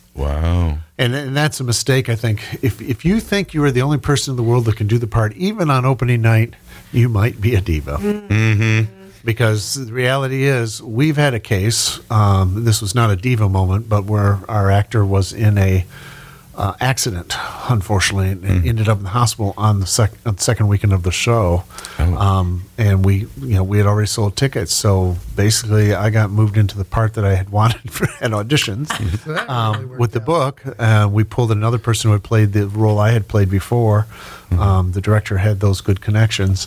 Speaker 4: Wow.
Speaker 3: And, and that's a mistake, I think. If if you think you are the only person in the world that can do the part, even on opening night, you might be a diva.
Speaker 4: Mm-hmm.
Speaker 3: Because the reality is, we've had a case, um, this was not a diva moment, but where our actor was in a uh, accident, unfortunately, and
Speaker 4: Mm.
Speaker 3: ended up in the hospital on the, sec- on the second weekend of the show.
Speaker 4: Oh.
Speaker 3: Um, and we, you know, we had already sold tickets, so basically, I got moved into the part that I had wanted for, at auditions.
Speaker 5: So that really
Speaker 3: Um,
Speaker 5: worked
Speaker 3: with the
Speaker 5: out.
Speaker 3: book, uh, we pulled another person who had played the role I had played before. Um, the director had those good connections,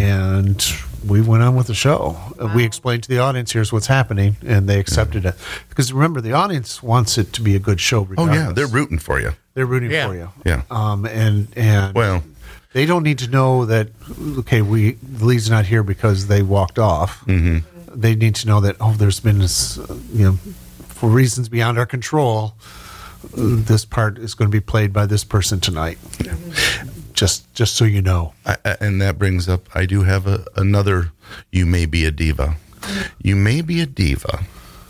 Speaker 3: and we went on with the show. Uh, we explained to the audience, here's what's happening, and they accepted it. Because remember, the audience wants it to be a good show
Speaker 4: Oh,
Speaker 3: regardless.
Speaker 4: yeah. They're rooting for you.
Speaker 3: They're rooting
Speaker 5: Yeah.
Speaker 3: for you.
Speaker 4: Yeah.
Speaker 3: Um, and, and
Speaker 4: Well,
Speaker 3: they don't need to know that, okay, we the lead's not here because they walked off.
Speaker 4: mhm.
Speaker 3: They need to know that, oh, there's been this, uh, you know, for reasons beyond our control, uh, this part is going to be played by this person tonight. Just, just so you know.
Speaker 4: I, I- and that brings up, I do have a, another, you may be a diva. You may be a diva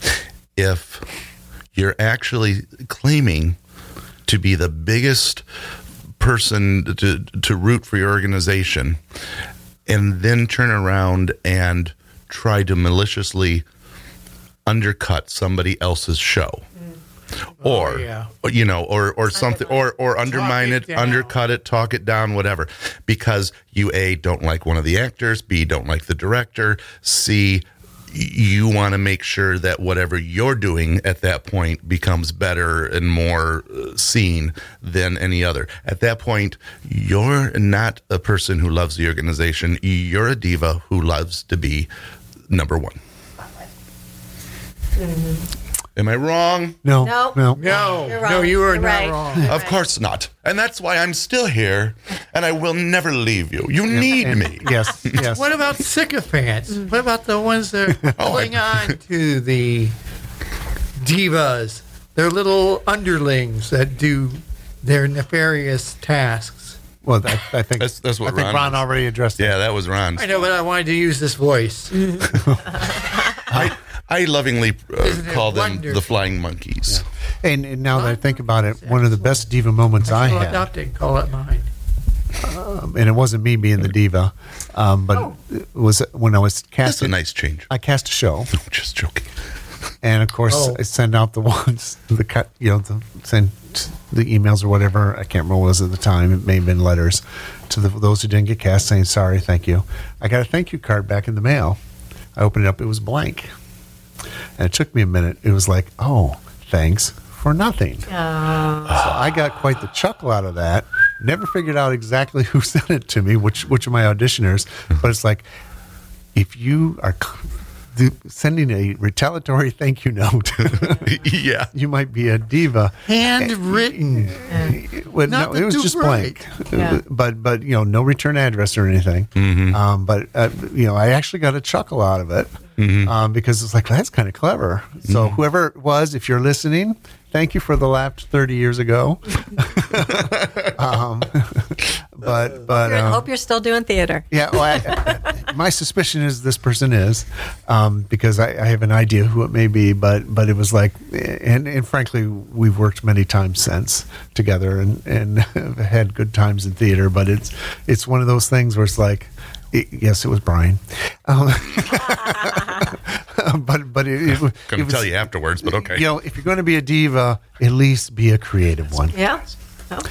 Speaker 4: if you're actually claiming to be the biggest person to, to root for your organization and then turn around and try to maliciously undercut somebody else's show. Or,
Speaker 5: yeah.
Speaker 4: or, you know, or or something, or or undermine
Speaker 5: it
Speaker 4: it,
Speaker 5: down.
Speaker 4: undercut it, talk it down, whatever, because you a don't like one of the actors, b don't like the director, c you want to make sure that whatever you're doing at that point becomes better and more uh, seen than any other. At that point, you're not a person who loves the organization. You're a diva who loves to be number one. Am I wrong?
Speaker 3: No,
Speaker 7: No.
Speaker 3: no.
Speaker 5: No,
Speaker 7: You're
Speaker 5: no,
Speaker 7: wrong.
Speaker 5: you are
Speaker 7: You're
Speaker 5: not
Speaker 7: right.
Speaker 5: wrong.
Speaker 4: Of course not. And that's why I'm still here, and I will never leave you. You need
Speaker 3: And-
Speaker 4: me.
Speaker 3: Yes, yes.
Speaker 5: What about sycophants? What about the ones that
Speaker 4: Oh,
Speaker 5: cling
Speaker 4: I-
Speaker 5: on to the divas? They're little underlings that do their nefarious tasks.
Speaker 3: Well, I, I think
Speaker 4: That's- that's what
Speaker 3: I think
Speaker 4: Ron
Speaker 3: Ron
Speaker 4: was-
Speaker 3: already addressed it.
Speaker 4: Yeah, that was Ron.
Speaker 5: I know, but I wanted to use this voice.
Speaker 4: I, I lovingly uh,
Speaker 5: Isn't it
Speaker 4: call them
Speaker 5: wonderful?
Speaker 4: the flying monkeys.
Speaker 3: And, and now that I think about it, one of the best diva moments I
Speaker 5: I'll
Speaker 3: had,
Speaker 5: adopt it and call it mine.
Speaker 3: um, and it wasn't me being the diva, um, but it was when I was
Speaker 4: That's a
Speaker 3: casting.
Speaker 4: nice change.
Speaker 3: I cast a show,
Speaker 4: Just joking.
Speaker 3: and of course
Speaker 5: Oh.
Speaker 3: I send out the ones, the cut, you know, the send the emails or whatever. I can't remember what it was at the time. It may have been letters to the, those who didn't get cast, saying sorry, thank you. I got a thank you card back in the mail. I opened it up; it was blank, and it took me a minute. It was like, oh, thanks for nothing. So I got quite the chuckle out of that. Never figured out exactly who sent it to me, which which of my auditioners, but it's like, if you are, the, sending a retaliatory thank you note.
Speaker 4: Yeah.
Speaker 3: You might be a diva.
Speaker 5: Handwritten.
Speaker 3: Well,
Speaker 5: Not
Speaker 3: no,
Speaker 5: the
Speaker 3: it was just
Speaker 5: do
Speaker 3: blank.
Speaker 7: Yeah.
Speaker 3: But but you know, no return address or anything.
Speaker 4: Mm-hmm.
Speaker 3: Um, but uh, you know, I actually got a chuckle out of it
Speaker 4: Mm-hmm.
Speaker 3: um, because it's like that's kind of clever. So
Speaker 4: Mm-hmm.
Speaker 3: whoever it was, if you're listening, thank you for the laugh thirty years ago. um, but but
Speaker 7: I
Speaker 3: um,
Speaker 7: hope you're still doing theater.
Speaker 3: yeah, well, I, my suspicion is this person is, um, because I, I have an idea who it may be, but but it was like, and, and frankly, we've worked many times since together and and had good times in theater. But it's it's one of those things where it's like, it, yes, it was Brian, um, but but it, it,
Speaker 4: Couldn't
Speaker 3: it was,
Speaker 4: tell you afterwards, but okay.
Speaker 3: You know, if you're going to be a diva, at least be a creative one.
Speaker 7: Yeah. Oh.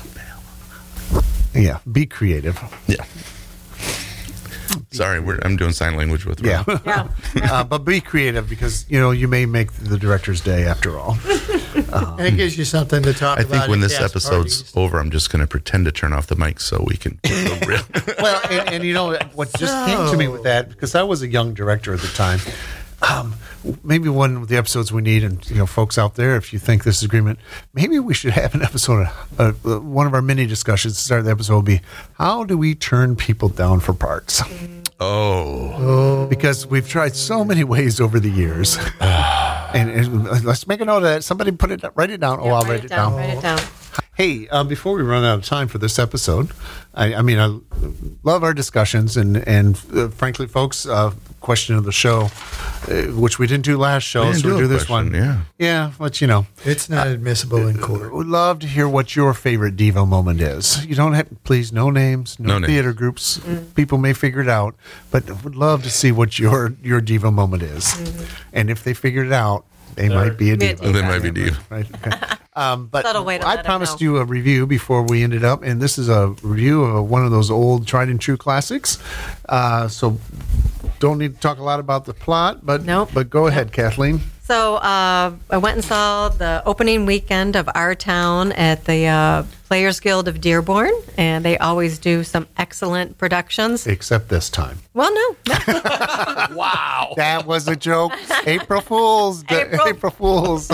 Speaker 3: Yeah, be creative.
Speaker 4: Yeah. Sorry, we're, I'm doing sign language with
Speaker 3: Yeah.
Speaker 4: Rob.
Speaker 7: Yeah.
Speaker 3: Uh, but be creative because, you know, you may make the director's day after all.
Speaker 5: And it gives you something to talk
Speaker 4: I
Speaker 5: about.
Speaker 4: think when
Speaker 5: at
Speaker 4: this
Speaker 5: cast
Speaker 4: episode's
Speaker 5: parties.
Speaker 4: over, I'm just going to pretend to turn off the mic so we can.
Speaker 3: Well, and, and you know what just came to me with that, because I was a young director at the time. Um, maybe one of the episodes we need, and you know, folks out there, if you think this is agreement, maybe we should have an episode. Uh, one of our mini discussions to start the episode will be how do we turn people down for parts?
Speaker 4: Oh,
Speaker 3: Because we've tried so many ways over the years. and, and let's make a note of that. Somebody put it, write it down. Oh,
Speaker 7: Yeah,
Speaker 3: I'll write it down.
Speaker 7: Write it down.
Speaker 3: Hey, uh, before we run out of time for this episode, I, I mean, I love our discussions, and and uh, frankly, folks, uh, question of the show, uh, which we didn't do last show,
Speaker 4: We didn't
Speaker 3: so
Speaker 4: do
Speaker 3: we'll
Speaker 4: a
Speaker 3: do this
Speaker 4: question,
Speaker 3: one.
Speaker 4: yeah.
Speaker 3: yeah, but you know,
Speaker 5: It's not admissible in court.
Speaker 3: would love to hear what your favorite Devo moment is. You don't have, please, no names, no,
Speaker 4: No names.
Speaker 3: theater groups. People may figure it out, but would love to see what your your Devo moment is, and if they figured it out, they might be a
Speaker 7: Be a
Speaker 3: Devo.
Speaker 7: diva.
Speaker 4: they might be deep.
Speaker 3: Right. Okay. Um, but
Speaker 7: Subtle way to
Speaker 3: I
Speaker 7: let 'em
Speaker 3: promised
Speaker 7: know.
Speaker 3: you a review before we ended up, and this is a review of one of those old tried and true classics. Uh, so don't need to talk a lot about the plot, but
Speaker 7: Nope.
Speaker 3: but go ahead, Kathleen.
Speaker 7: So uh, I went and saw the opening weekend of Our Town at the uh, Players Guild of Dearborn, and they always do some excellent productions.
Speaker 3: Except this time.
Speaker 7: Well, no, no.
Speaker 4: Wow.
Speaker 3: That was a joke. April Fools.
Speaker 7: April-
Speaker 3: April Fools.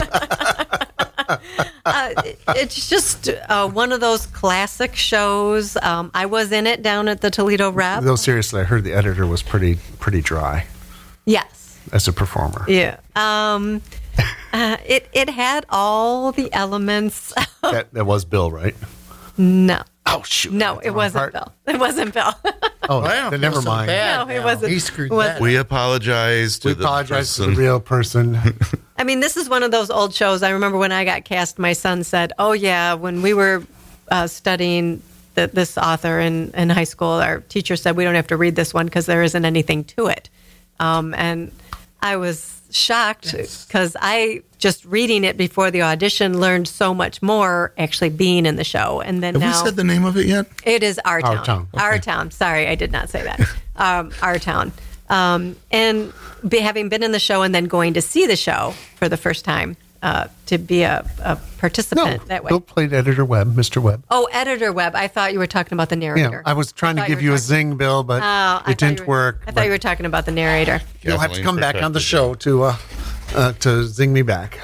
Speaker 7: uh, it- it's just uh, one of those classic shows. Um, I was in it down at the Toledo Rep.
Speaker 3: Though seriously, I heard the editor was pretty pretty dry
Speaker 7: Yes.
Speaker 3: as a performer.
Speaker 7: Yeah. Um, uh, it it had all the elements.
Speaker 3: That that was Bill, right?
Speaker 7: No.
Speaker 3: Oh shoot.
Speaker 7: No, it wasn't Bill. It wasn't Bill.
Speaker 3: Oh,
Speaker 5: Well, I don't
Speaker 3: then
Speaker 5: feel
Speaker 3: never
Speaker 5: so
Speaker 3: mind.
Speaker 5: bad
Speaker 7: No, it
Speaker 5: now.
Speaker 7: wasn't-
Speaker 5: He screwed
Speaker 7: it wasn't-
Speaker 5: that.
Speaker 4: We apologize to
Speaker 3: We
Speaker 4: the
Speaker 3: apologize to
Speaker 4: person.
Speaker 3: the real person.
Speaker 7: I mean, this is one of those old shows. I remember when I got cast, my son said, "Oh yeah, when we were uh, studying the, this author in, in high school, our teacher said we don't have to read this one because there isn't anything to it." Um, and I was shocked because I just reading it before the audition learned so much more actually being in the show. And then
Speaker 4: Have
Speaker 7: now
Speaker 4: we said the name of it yet?
Speaker 7: it is Our Town.
Speaker 3: Our Town, okay.
Speaker 7: Our Town. Sorry, I did not say that. um, Our Town. Um, and be, having been in the show and then going to see the show for the first time uh, to be a, a participant
Speaker 3: No,
Speaker 7: that way.
Speaker 3: Bill played Editor Webb, Mister Webb.
Speaker 7: Oh, Editor Webb. I thought you were talking about the
Speaker 3: Yeah,
Speaker 7: narrator.
Speaker 3: I was trying to
Speaker 7: thought
Speaker 3: give
Speaker 7: you
Speaker 3: you
Speaker 7: were
Speaker 3: a
Speaker 7: talking-
Speaker 3: zing, Bill, but
Speaker 7: Oh, I
Speaker 3: it
Speaker 7: thought
Speaker 3: didn't
Speaker 7: you were-
Speaker 3: work.
Speaker 7: I thought you were talking about the narrator.
Speaker 3: You'll have to
Speaker 4: Kathleen
Speaker 3: come back on the
Speaker 4: protected
Speaker 3: show to uh, uh, to zing me back.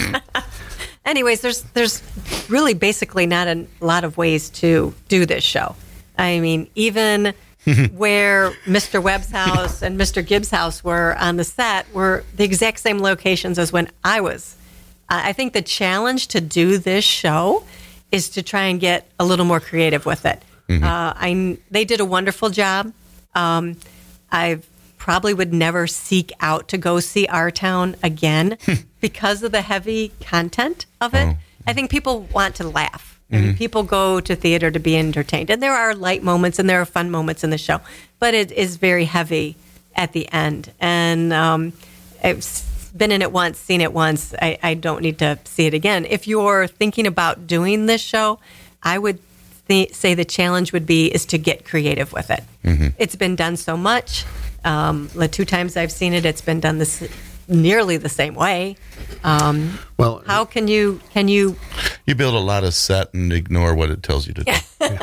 Speaker 7: Anyways, there's there's really basically not a lot of ways to do this show. I mean, even where Mister Webb's house and Mister Gibbs' house were on the set were the exact same locations as when I was. I I think the challenge to do this show is to try and get a little more creative with it. Uh, I they did a wonderful job. Um, I probably would never seek out to go see Our Town again because of the heavy content of it. I think people want to laugh. I mean, people go to theater to be entertained, and there are light moments and there are fun moments in the show, but it is very heavy at the end. And um, I've been in it once, seen it once. I, I don't need to see it again. If you're thinking about doing this show, I would th- say the challenge would be is to get creative with it. It's been done so much. Um, the two times I've seen it, it's been done this nearly the same way. Um,
Speaker 3: Well,
Speaker 7: how can you can you?
Speaker 4: You build a lot of set and ignore what it tells you to do.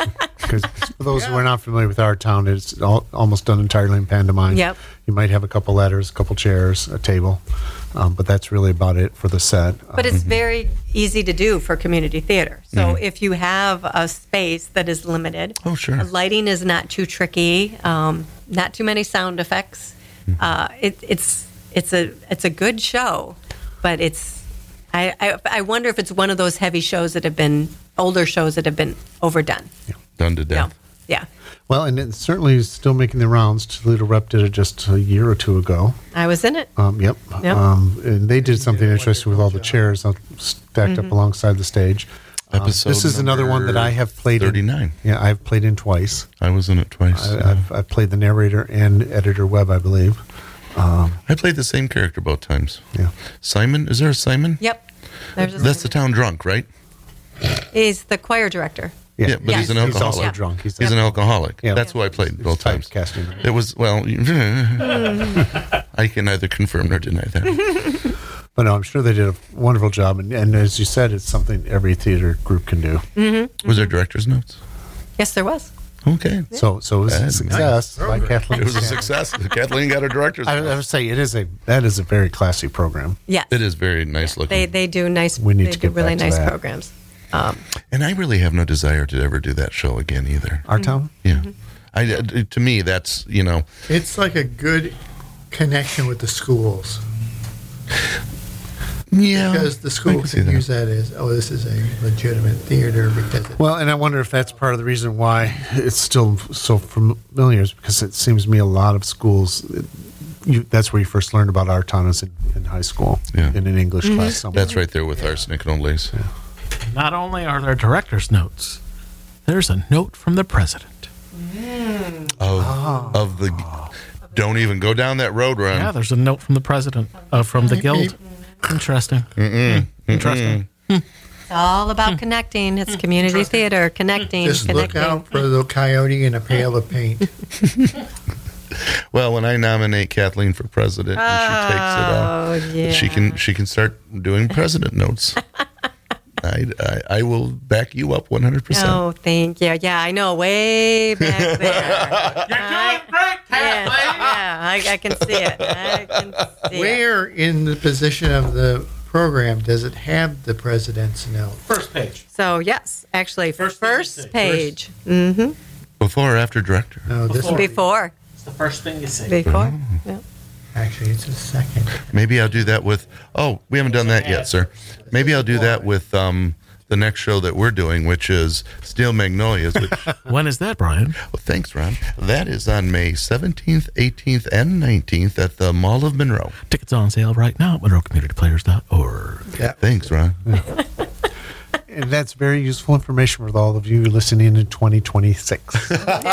Speaker 3: Because for those who are not familiar with our town, it's all, almost done entirely in pantomime.
Speaker 7: Yep.
Speaker 3: You might have a couple letters, a couple chairs, a table, um, but that's really about it for the set.
Speaker 7: But it's very easy to do for community theater. So if you have a space that is limited,
Speaker 4: Oh, sure.
Speaker 7: lighting is not too tricky, um, not too many sound effects. Uh, it, it's it's a it's a good show, but it's I, I I wonder if it's one of those heavy shows that have been older shows that have been overdone.
Speaker 4: Done to
Speaker 7: No.
Speaker 4: death.
Speaker 7: Yeah,
Speaker 3: Well, and it's certainly still making the rounds. Toledo Rep did it just a year or two ago.
Speaker 7: I was in it.
Speaker 3: Um, yep.
Speaker 7: Yep.
Speaker 3: Um, and they did something interesting with all the chairs uh, stacked up alongside the stage. Um,
Speaker 4: Episode
Speaker 3: this is another one that I have played in.
Speaker 4: thirty-nine.
Speaker 3: Yeah, I've played in twice.
Speaker 4: I was in it twice.
Speaker 3: I, I've, I've played the narrator and editor Webb, I believe.
Speaker 4: I played the same character both times.
Speaker 3: Yeah.
Speaker 4: Simon, is there a Simon?
Speaker 7: Yep. There's a
Speaker 4: That's the town drunk, right?
Speaker 7: He's the choir director.
Speaker 3: Yeah,
Speaker 4: Yeah, but
Speaker 7: Yeah.
Speaker 4: he's an
Speaker 3: He's
Speaker 4: alcoholic.
Speaker 3: also drunk. He's,
Speaker 4: He's an alcoholic.
Speaker 3: Yeah.
Speaker 4: That's who I played both times.
Speaker 3: typecasting.
Speaker 4: It was, well, I can neither confirm nor deny that.
Speaker 3: But no, I'm sure they did a wonderful job. And, and as you said, it's something every theater group can do.
Speaker 4: Was there director's notes?
Speaker 7: Yes, there was.
Speaker 4: Okay.
Speaker 3: So, so it was a
Speaker 4: That's
Speaker 3: success by
Speaker 5: nice.
Speaker 3: Kathleen.
Speaker 4: It was a success. Kathleen got a director's
Speaker 3: I, I
Speaker 4: note.
Speaker 3: would say it is a that is a very classy program.
Speaker 7: Yes.
Speaker 4: It is very nice looking.
Speaker 7: They they do nice.
Speaker 3: We need
Speaker 7: they
Speaker 3: to
Speaker 7: do
Speaker 3: get
Speaker 7: really
Speaker 3: back to
Speaker 7: nice
Speaker 3: that.
Speaker 7: programs. Um,
Speaker 4: and I really have no desire to ever do that show again either.
Speaker 3: Our town.
Speaker 4: Yeah. I, uh, to me, that's, you know,
Speaker 5: It's like a good connection with the schools
Speaker 4: yeah.
Speaker 5: because the
Speaker 4: I
Speaker 5: school
Speaker 4: can see
Speaker 5: can
Speaker 4: that.
Speaker 5: use that as, oh, this is a legitimate theater because it,
Speaker 3: Well, and I wonder if that's part of the reason why it's still so familiar, is because it seems to me a lot of schools, it- you, that's where you first learned about our town is in, in high school,
Speaker 4: Yeah.
Speaker 3: in an English class somewhere.
Speaker 4: That's right there with arsenic and old lace.
Speaker 6: Not only are there director's notes, there's a note from the president.
Speaker 4: Of, of the. Don't even go down that road, Ron.
Speaker 6: Yeah, there's a note from the president uh, from the guild. Interesting. Hmm. Interesting.
Speaker 7: it's all about connecting. It's community theater, connecting,
Speaker 5: just look
Speaker 7: connecting.
Speaker 5: out for the coyote and a pail of paint.
Speaker 4: Well, when I nominate Kathleen for president, and she takes it
Speaker 7: Oh,
Speaker 4: off,
Speaker 7: yeah.
Speaker 4: she can she can start doing president notes. I, I I will back you up one hundred percent.
Speaker 7: Oh, thank you. Yeah, I know. Way back there.
Speaker 6: You're doing great,
Speaker 7: yeah, yeah, I, I can see it. I can see it.
Speaker 5: Where in the position of the program does it have the president's note?
Speaker 6: First page.
Speaker 7: So yes, actually,
Speaker 6: First
Speaker 7: first,
Speaker 6: thing you say.
Speaker 7: page. Mm-hmm.
Speaker 4: Before or after director?
Speaker 5: No, this one,
Speaker 7: Before,
Speaker 6: It's the first thing you say.
Speaker 7: before. Yeah.
Speaker 5: actually, it's a second.
Speaker 4: Maybe I'll do that with. Oh, we haven't done that yet, sir. Maybe I'll do that with um, the next show that we're doing, which is Steel Magnolias. Which, well,
Speaker 6: When is that, Brian?
Speaker 4: thanks, Ron. That is on May seventeenth, eighteenth, and nineteenth at the Mall of Monroe.
Speaker 6: Tickets on sale right now at monroe community players dot org.
Speaker 5: Yeah.
Speaker 4: Thanks, Ron.
Speaker 3: And that's very useful information for all of you listening in twenty twenty-six.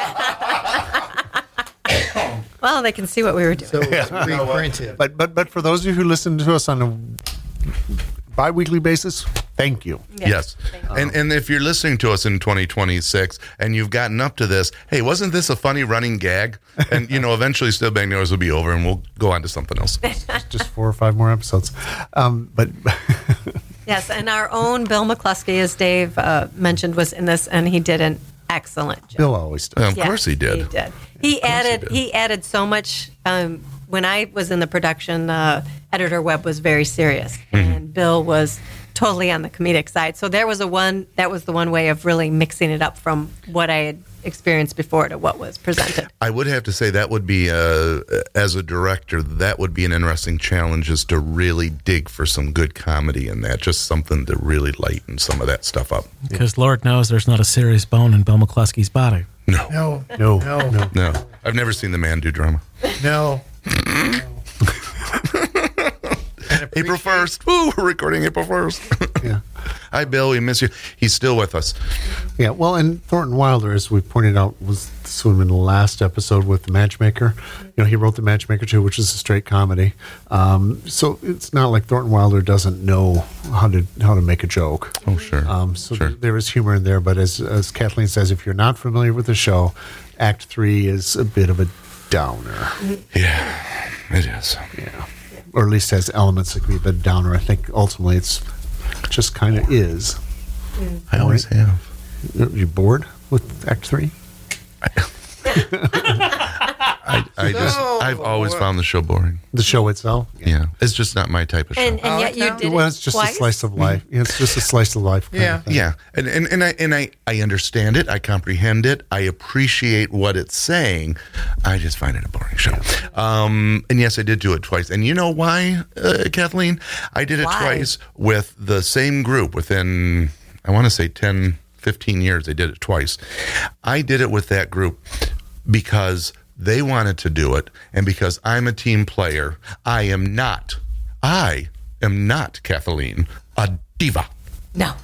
Speaker 7: Well, they can see what we were doing.
Speaker 5: So it's reprinted.
Speaker 3: but but but for those of you who listen to us on a bi-weekly basis, thank you.
Speaker 4: Yes. And and if you're listening to us in twenty twenty-six and you've gotten up to this, hey, wasn't this a funny running gag? And, you know, eventually Steel Magnolias will be over and we'll go on to something else.
Speaker 3: Just four or five more episodes. Um, but
Speaker 7: Yes, and our own Bill McCluskey, as Dave uh, mentioned, was in this, and he did an excellent job.
Speaker 3: Bill always does.
Speaker 4: Of
Speaker 7: Yes,
Speaker 4: course he did.
Speaker 7: He did. He added.
Speaker 4: he
Speaker 7: He,
Speaker 4: did.
Speaker 7: added so much. Um, when I was in the production, uh, editor Webb was very serious,
Speaker 4: Mm-hmm.
Speaker 7: and Bill was totally on the comedic side. So there was a one. That was the one way of really mixing it up from what I had experienced before to what was presented.
Speaker 4: I would have to say that would be, uh, as a director, that would be an interesting challenge, is to really dig for some good comedy in that, just something to really lighten some of that stuff up.
Speaker 6: Because Lord knows there's not a serious bone in Bill McCluskey's body.
Speaker 4: No,
Speaker 5: No,
Speaker 3: No,
Speaker 5: no,
Speaker 3: no.
Speaker 4: no. I've never seen the man do drama.
Speaker 5: no.
Speaker 4: April first. Woo, we're recording April first.
Speaker 3: Yeah.
Speaker 4: Hi, Bill. We miss you. He's still with us.
Speaker 3: Yeah, well, and Thornton Wilder, as we pointed out, was this would have been the last episode with The Matchmaker. You know, he wrote The Matchmaker too, which is a straight comedy. Um, so it's not like Thornton Wilder doesn't know how to how to make a joke.
Speaker 4: Oh, sure.
Speaker 3: Um, so
Speaker 4: Sure.
Speaker 3: th- there is humor in there, but as as Kathleen says, if you're not familiar with the show, Act Three is a bit of a downer.
Speaker 4: Yeah, it is.
Speaker 3: Yeah, or at least has elements that could be a bit downer. I think ultimately it's just kind of is.
Speaker 4: I always have.
Speaker 3: You bored? with Act Three?
Speaker 4: I, I just, I've always found the show boring.
Speaker 3: The show itself?
Speaker 4: Yeah, it's just not my type of show.
Speaker 7: And, and yet you
Speaker 5: Allentown?
Speaker 7: did
Speaker 3: Well,
Speaker 7: it
Speaker 3: it's just
Speaker 7: twice?
Speaker 3: a slice of life. Yeah, it's just a slice of life. kind
Speaker 5: Yeah.
Speaker 3: of thing.
Speaker 4: Yeah, and and, and I and I, I understand it. I comprehend it. I appreciate what it's saying. I just find it a boring show. Um, and yes, I did do it twice. And you know why, uh, Kathleen? I did it
Speaker 7: Why?
Speaker 4: twice with the same group within, I want to say ten, fifteen years. I did it twice. I did it with that group because they wanted to do it, and because I'm a team player. I am not. I am not, Kathleen, a diva.
Speaker 7: No.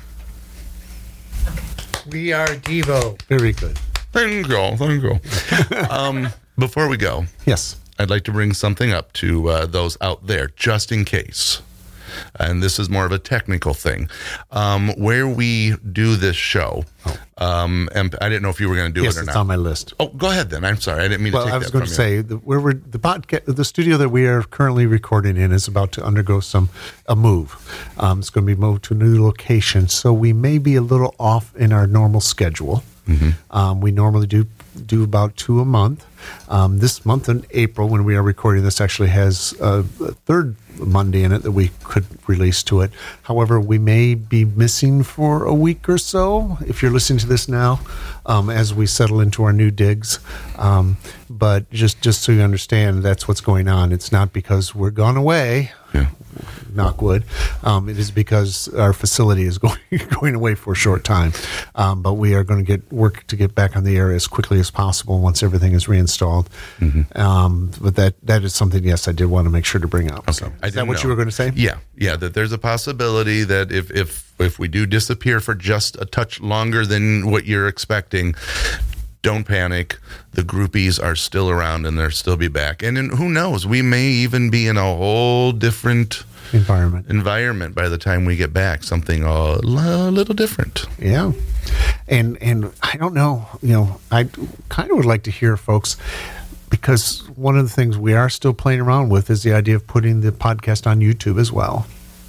Speaker 5: We are Devo.
Speaker 3: Very good.
Speaker 4: Thank you. Thank you. um, before we go,
Speaker 3: Yes.
Speaker 4: I'd like to bring something up to uh, those out there, just in case. And this is more of a technical thing. Um, where we do this show, um, and I didn't know if you were going to do
Speaker 3: Yes,
Speaker 4: it or
Speaker 3: it's
Speaker 4: not.
Speaker 3: on my list.
Speaker 4: Oh, go ahead then. I'm sorry. I didn't mean
Speaker 3: Well,
Speaker 4: to take
Speaker 3: I was
Speaker 4: that
Speaker 3: going
Speaker 4: from
Speaker 3: to
Speaker 4: you.
Speaker 3: say the, where we're, the podcast, the studio that we are currently recording in is about to undergo some a move. Um, it's going to be moved to a new location, so we may be a little off in our normal schedule.
Speaker 4: Mm-hmm.
Speaker 3: Um, we normally do do about two a month. Um, this month in April, when we are recording this, actually has a, a third Monday in it that we could release to it. However, we may be missing for a week or so if you're listening to this now, um, as we settle into our new digs. Um, but just just so you understand, that's what's going on. It's not because we're gone away.
Speaker 4: Yeah.
Speaker 3: Knock wood. Um, it is because our facility is going going away for a short time, um, but we are going to get work to get back on the air as quickly as possible once everything is reinstalled.
Speaker 4: Mm-hmm.
Speaker 3: Um, but that that is something, yes, I did want to make sure to bring up. So,
Speaker 4: I
Speaker 3: is that
Speaker 4: didn't
Speaker 3: what
Speaker 4: know.
Speaker 3: you were going to say?
Speaker 4: Yeah, yeah. That there's a possibility that if if if we do disappear for just a touch longer than what you're expecting, don't panic. The groupies are still around and they'll still be back. And then who knows? We may even be in a whole different
Speaker 3: Environment.
Speaker 4: environment by the time we get back. Something a l- little different.
Speaker 3: Yeah. And and I don't know, you know, I kind of would like to hear, folks, because one of the things we are still playing around with is the idea of putting the podcast on YouTube as well.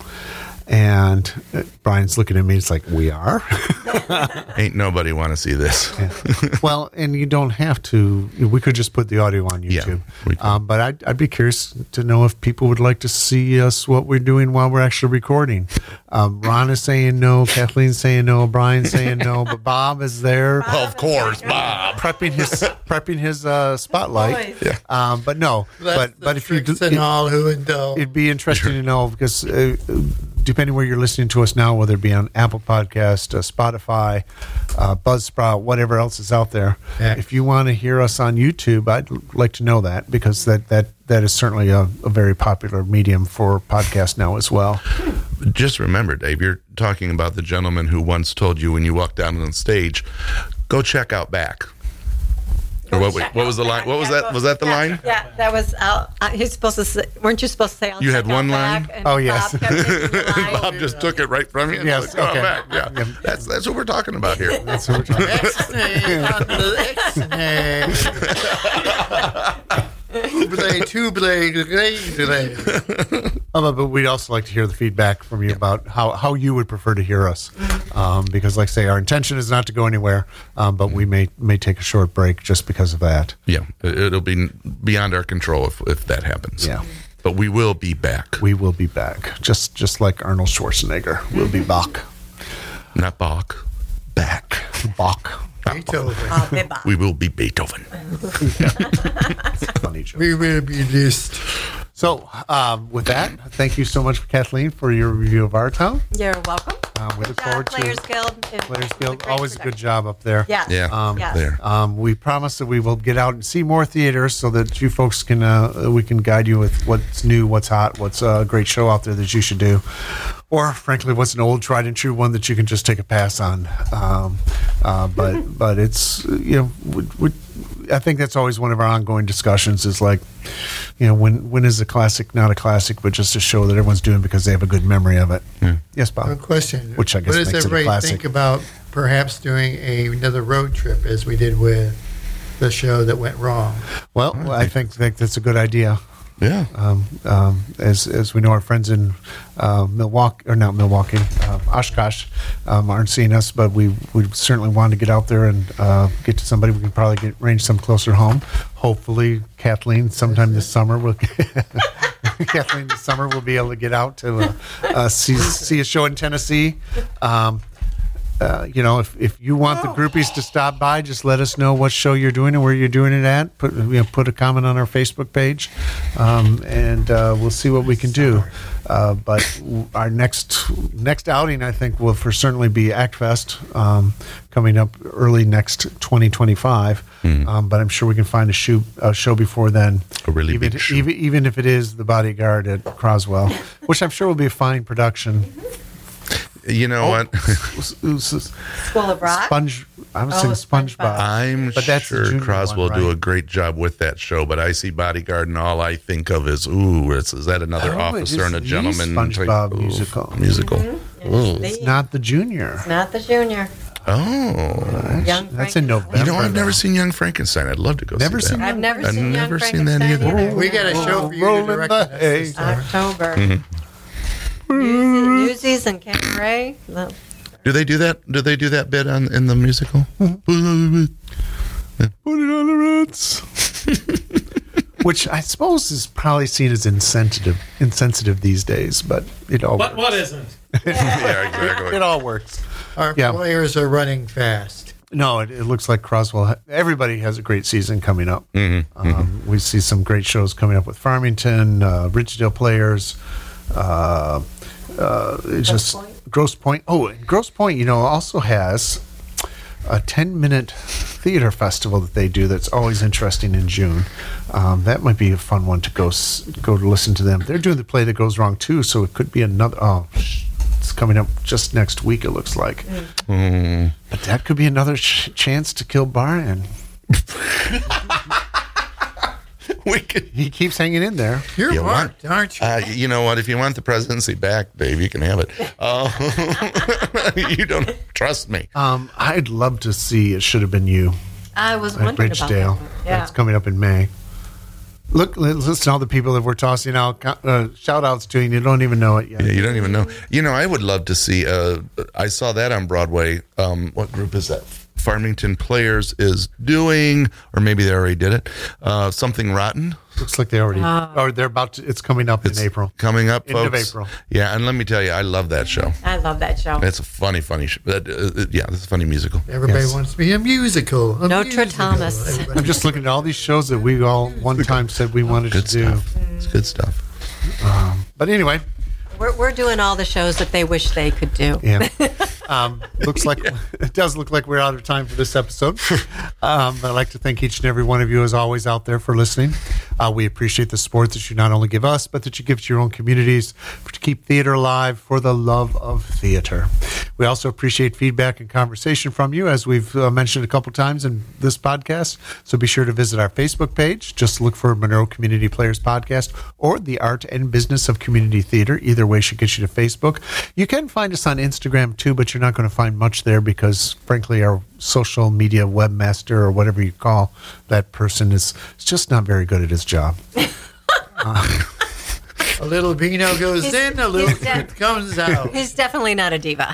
Speaker 3: And uh, Brian's looking at me. It's like, we are?
Speaker 4: Ain't nobody want to see this.
Speaker 3: Yeah. Well, and you don't have to. We could just put the audio on
Speaker 4: Yeah,
Speaker 3: YouTube.
Speaker 4: we could.
Speaker 3: um, but I'd, I'd be curious to know if people would like to see us, what we're doing while we're actually recording. Um, Ron is saying no. Kathleen's saying no. Brian's saying no. But Bob is there.
Speaker 4: Of course, Bob.
Speaker 3: prepping his prepping his uh, spotlight.
Speaker 7: Boys.
Speaker 3: Um, but no,
Speaker 5: That's
Speaker 3: but
Speaker 5: the
Speaker 3: but if you
Speaker 5: tricks
Speaker 3: do,
Speaker 5: and
Speaker 3: it,
Speaker 5: all who and do.
Speaker 3: it'd be interesting to know because uh, depending where you're listening to us now, whether it be on Apple Podcast, uh, Spotify, uh, Buzzsprout, whatever else is out there,
Speaker 5: Yeah.
Speaker 3: if you want to hear us on YouTube, I'd l- like to know that because that that that is certainly a, a very popular medium for podcast now as well.
Speaker 4: Just remember, Dave, you're talking about the gentleman who once told you when you walked down on the stage, go check out back. Or what,
Speaker 7: Check
Speaker 4: what was
Speaker 7: out
Speaker 4: the line?
Speaker 7: back.
Speaker 4: What was
Speaker 7: Yeah,
Speaker 4: that? Was that the
Speaker 7: yeah,
Speaker 4: line?
Speaker 7: Yeah, that was. I'll, uh, he's supposed to. Say, weren't you supposed to say? I'll
Speaker 4: You
Speaker 7: check
Speaker 4: had
Speaker 7: out
Speaker 4: one
Speaker 7: back,
Speaker 4: line?
Speaker 7: and
Speaker 3: Oh, yes.
Speaker 7: Bob kept taking the line.
Speaker 4: Bob just took it right from you. and
Speaker 3: Yes,
Speaker 4: was like, "Oh,
Speaker 3: okay.
Speaker 4: back." Yeah.
Speaker 3: Yeah.
Speaker 4: That's that's what we're talking about here.
Speaker 3: That's what we're talking about.
Speaker 5: Ixnay on the Ixnay. Tuble, tuble, tuble.
Speaker 3: Um, but we'd also like to hear the feedback from you about how, how you would prefer to hear us. Um, because, like I say, our intention is not to go anywhere, um, but we may may take a short break just because of that.
Speaker 4: Yeah, it- it'll be beyond our control if, if that happens.
Speaker 3: Yeah.
Speaker 4: But we will be back.
Speaker 3: We will be back, just just like Arnold Schwarzenegger. We'll be back.
Speaker 4: Not Bach. Back.
Speaker 3: Bach.
Speaker 5: Beethoven.
Speaker 7: Oh, big Bob.
Speaker 4: We will be Beethoven.
Speaker 3: Funny joke.
Speaker 5: We will be list.
Speaker 3: So, um, with that, thank you so much, Kathleen, for your review of our town.
Speaker 7: You're welcome.
Speaker 3: Um, we
Speaker 7: Good
Speaker 3: look
Speaker 7: job,
Speaker 3: forward
Speaker 7: Players
Speaker 3: to
Speaker 7: Guild. It
Speaker 3: Players
Speaker 7: was
Speaker 3: Guild.
Speaker 7: great
Speaker 3: Always a good
Speaker 7: production.
Speaker 3: job up there.
Speaker 7: Yes.
Speaker 4: Yeah.
Speaker 3: Um,
Speaker 7: Yes.
Speaker 4: There.
Speaker 3: Um, we promise that we will get out and see more theaters so that you folks can uh, we can guide you with what's new, what's hot, what's a great show out there that you should do, or frankly, what's an old tried and true one that you can just take a pass on. Um, uh, but but it's you know we, we, I think that's always one of our ongoing discussions is like you know when when is a classic not a classic, but just a show that everyone's doing because they have a good memory of it. Yes, Bob.
Speaker 5: A question.
Speaker 3: Which I guess
Speaker 5: what does
Speaker 3: makes it a
Speaker 5: everybody
Speaker 3: classic.
Speaker 5: think about perhaps doing a, another road trip as we did with the show that went wrong?
Speaker 3: Well, I think, think that's a good idea.
Speaker 4: Yeah.
Speaker 3: Um, um, as as we know, our friends in uh, Milwaukee, or not Milwaukee, uh, Oshkosh, um, aren't seeing us, but we we certainly want to get out there and uh, get to somebody. We can probably get arrange some closer home. Hopefully, Kathleen, sometime this summer, will Kathleen this summer will be able to get out to uh, uh, see see a show in Tennessee. Um, Uh, you know, if, if you want the groupies to stop by, just let us know what show you're doing and where you're doing it at. Put you know, put a comment on our Facebook page, um, and uh, we'll see what we can do. Uh, but our next next outing, I think, will for certainly be ActFest um, coming up early next twenty twenty-five. Mm. Um, but I'm sure we can find a show, a show before then.
Speaker 4: A really
Speaker 3: even,
Speaker 4: big show.
Speaker 3: Even, even if it is The Bodyguard at Croswell, which I'm sure will be a fine production.
Speaker 4: You know
Speaker 3: Oh,
Speaker 4: what?
Speaker 7: School of Rock?
Speaker 3: Sponge. I was
Speaker 7: Oh,
Speaker 3: saying
Speaker 7: SpongeBob.
Speaker 3: SpongeBob.
Speaker 4: I'm
Speaker 3: But that's the
Speaker 4: sure
Speaker 3: junior
Speaker 4: Croswell
Speaker 3: one,
Speaker 4: do
Speaker 3: right?
Speaker 4: a great job with that show, but I see Bodyguard and all I think of is, ooh, is, is that another
Speaker 3: Oh, it
Speaker 4: officer
Speaker 3: is
Speaker 4: and a
Speaker 3: the
Speaker 4: gentleman
Speaker 3: SpongeBob
Speaker 4: type, ooh,
Speaker 3: musical.
Speaker 4: Musical.
Speaker 7: Mm-hmm.
Speaker 4: Ooh.
Speaker 3: It's not the junior.
Speaker 7: Not the junior.
Speaker 4: Oh.
Speaker 7: Young
Speaker 3: That's in
Speaker 7: Frankenstein.
Speaker 3: November.
Speaker 4: You know, I've never
Speaker 3: though.
Speaker 4: seen Young Frankenstein. I'd love to go
Speaker 3: Never
Speaker 4: see
Speaker 3: seen
Speaker 4: that.
Speaker 7: I've never
Speaker 4: I've
Speaker 7: seen
Speaker 4: never
Speaker 7: Young
Speaker 4: seen that
Speaker 7: Frankenstein
Speaker 4: either.
Speaker 5: We got a show for you
Speaker 3: Rolling
Speaker 5: to direct
Speaker 3: the
Speaker 5: us this
Speaker 3: hay.
Speaker 5: summer.
Speaker 7: October.
Speaker 4: Mm-hmm.
Speaker 7: Newsies and Cabaret. The-
Speaker 4: Do they do that? Do they do that bit on in the musical?
Speaker 3: Put it on the Ritz. Which I suppose is probably seen as insensitive, insensitive these days, but it all
Speaker 6: What
Speaker 3: works.
Speaker 6: what isn't?
Speaker 4: Yeah, exactly.
Speaker 3: It all works.
Speaker 5: Our
Speaker 3: Yeah.
Speaker 5: players are running fast.
Speaker 3: No, it, it looks like Croswell. Ha- everybody has a great season coming up. Um, we see some great shows coming up with Farmington, uh, Ridgedale Players, uh, uh, it's just
Speaker 7: Point?
Speaker 3: Grosse Point. Oh, and Grosse Point, you know, also has a ten-minute theater festival that they do that's always interesting in June. Um, that might be a fun one to go s- go to listen to them. They're doing the play that goes wrong too, so it could be another. Oh, sh- it's coming up just next week. It looks like,
Speaker 4: Mm.
Speaker 3: but that could be another ch- chance to kill Brian.
Speaker 4: We could.
Speaker 3: He keeps hanging in there.
Speaker 5: You're
Speaker 4: You
Speaker 5: marked,
Speaker 4: want-
Speaker 5: aren't you?
Speaker 4: Uh, you know what? If you want the presidency back, Dave, you can have it. Uh, you don't trust me.
Speaker 3: Um, I'd love to see It Should Have Been You
Speaker 7: I was
Speaker 3: at
Speaker 7: wondering about that.
Speaker 3: Ridgedale.
Speaker 7: one. Yeah.
Speaker 3: That's coming up in May. Look, listen to all the people that we're tossing out uh, shout outs to, and you don't even know it yet.
Speaker 4: Yeah, you don't even know. You know, I would love to see. Uh, I saw that on Broadway. Um, what group is that? Farmington Players is doing, or maybe they already did it. Uh, Something Rotten.
Speaker 3: Looks like they already,
Speaker 7: Ah.
Speaker 3: or they're about to, it's coming up
Speaker 4: It's
Speaker 3: in April.
Speaker 4: coming up,
Speaker 3: End of
Speaker 4: folks.
Speaker 3: April.
Speaker 4: Yeah, and let me tell you, I love that show.
Speaker 7: I love that show.
Speaker 4: It's a funny, funny show. Uh, uh, yeah, it's a funny musical.
Speaker 5: Everybody
Speaker 3: Yes.
Speaker 5: wants to be a musical. A
Speaker 7: Notre
Speaker 5: musical.
Speaker 7: Thomas.
Speaker 5: Everybody-
Speaker 3: I'm just looking at all these shows that we all one time said we wanted
Speaker 4: Good
Speaker 3: to do.
Speaker 4: stuff. It's good stuff.
Speaker 3: But anyway,
Speaker 7: We're, we're doing all the shows that they wish they could do.
Speaker 3: yeah. Um, looks like it does look like we're out of time for this episode. Um, I'd like to thank each and every one of you, as always, out there for listening. Uh, we appreciate the support that you not only give us, but that you give to your own communities to keep theater alive for the love of theater. We also appreciate feedback and conversation from you, as we've uh, mentioned a couple times in this podcast. So be sure to visit our Facebook page. Just look for Monroe Community Players Podcast or The Art and Business of Community Theater. Either way should get you to Facebook. You can find us on Instagram too, but you're not going to find much there because, frankly, our social media webmaster or whatever you call that person is, is just not very good at his job.
Speaker 5: A little vino goes
Speaker 7: He's-
Speaker 5: in, a little
Speaker 7: he's dead.
Speaker 5: it comes out.
Speaker 7: He's definitely not a diva.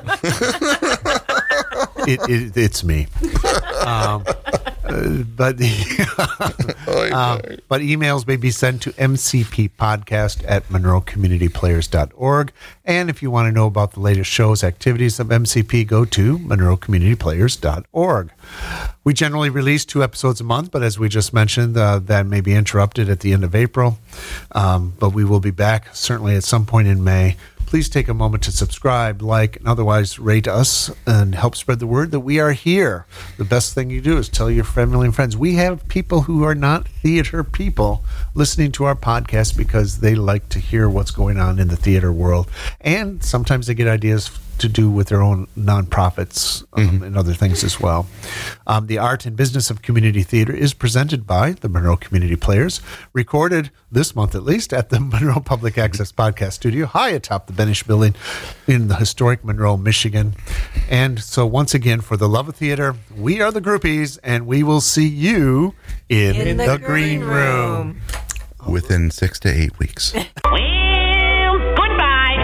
Speaker 3: It, it, it's me. Um, uh, but um, but emails may be sent to m c p podcast at monroe community players dot org. And if you want to know about the latest shows, activities of M C P, go to monroe community players dot org. We generally release two episodes a month, but as we just mentioned, uh, that may be interrupted at the end of April. Um, but we will be back certainly at some point in May. Please take a moment to subscribe, like, and otherwise rate us and help spread the word that we are here. The best thing you do is tell your family and friends. We have people who are not theater people listening to our podcast because they like to hear what's going on in the theater world. And sometimes they get ideas to do with their own nonprofits um,
Speaker 4: Mm-hmm.
Speaker 3: and other things as well. Um, the Art and Business of Community Theater is presented by the Monroe Community Players, recorded this month at least at the Monroe Public Access Podcast Studio, high atop the Benish Building in the historic Monroe, Michigan. And so once again, for the love of theater, we are the Groupies, and we will see you in,
Speaker 7: In
Speaker 3: the,
Speaker 7: the
Speaker 3: green
Speaker 7: green
Speaker 3: room.
Speaker 7: room.
Speaker 4: within six to eight weeks.
Speaker 2: Well, goodbye.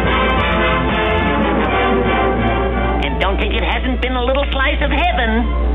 Speaker 2: And don't think it hasn't been a little slice of heaven.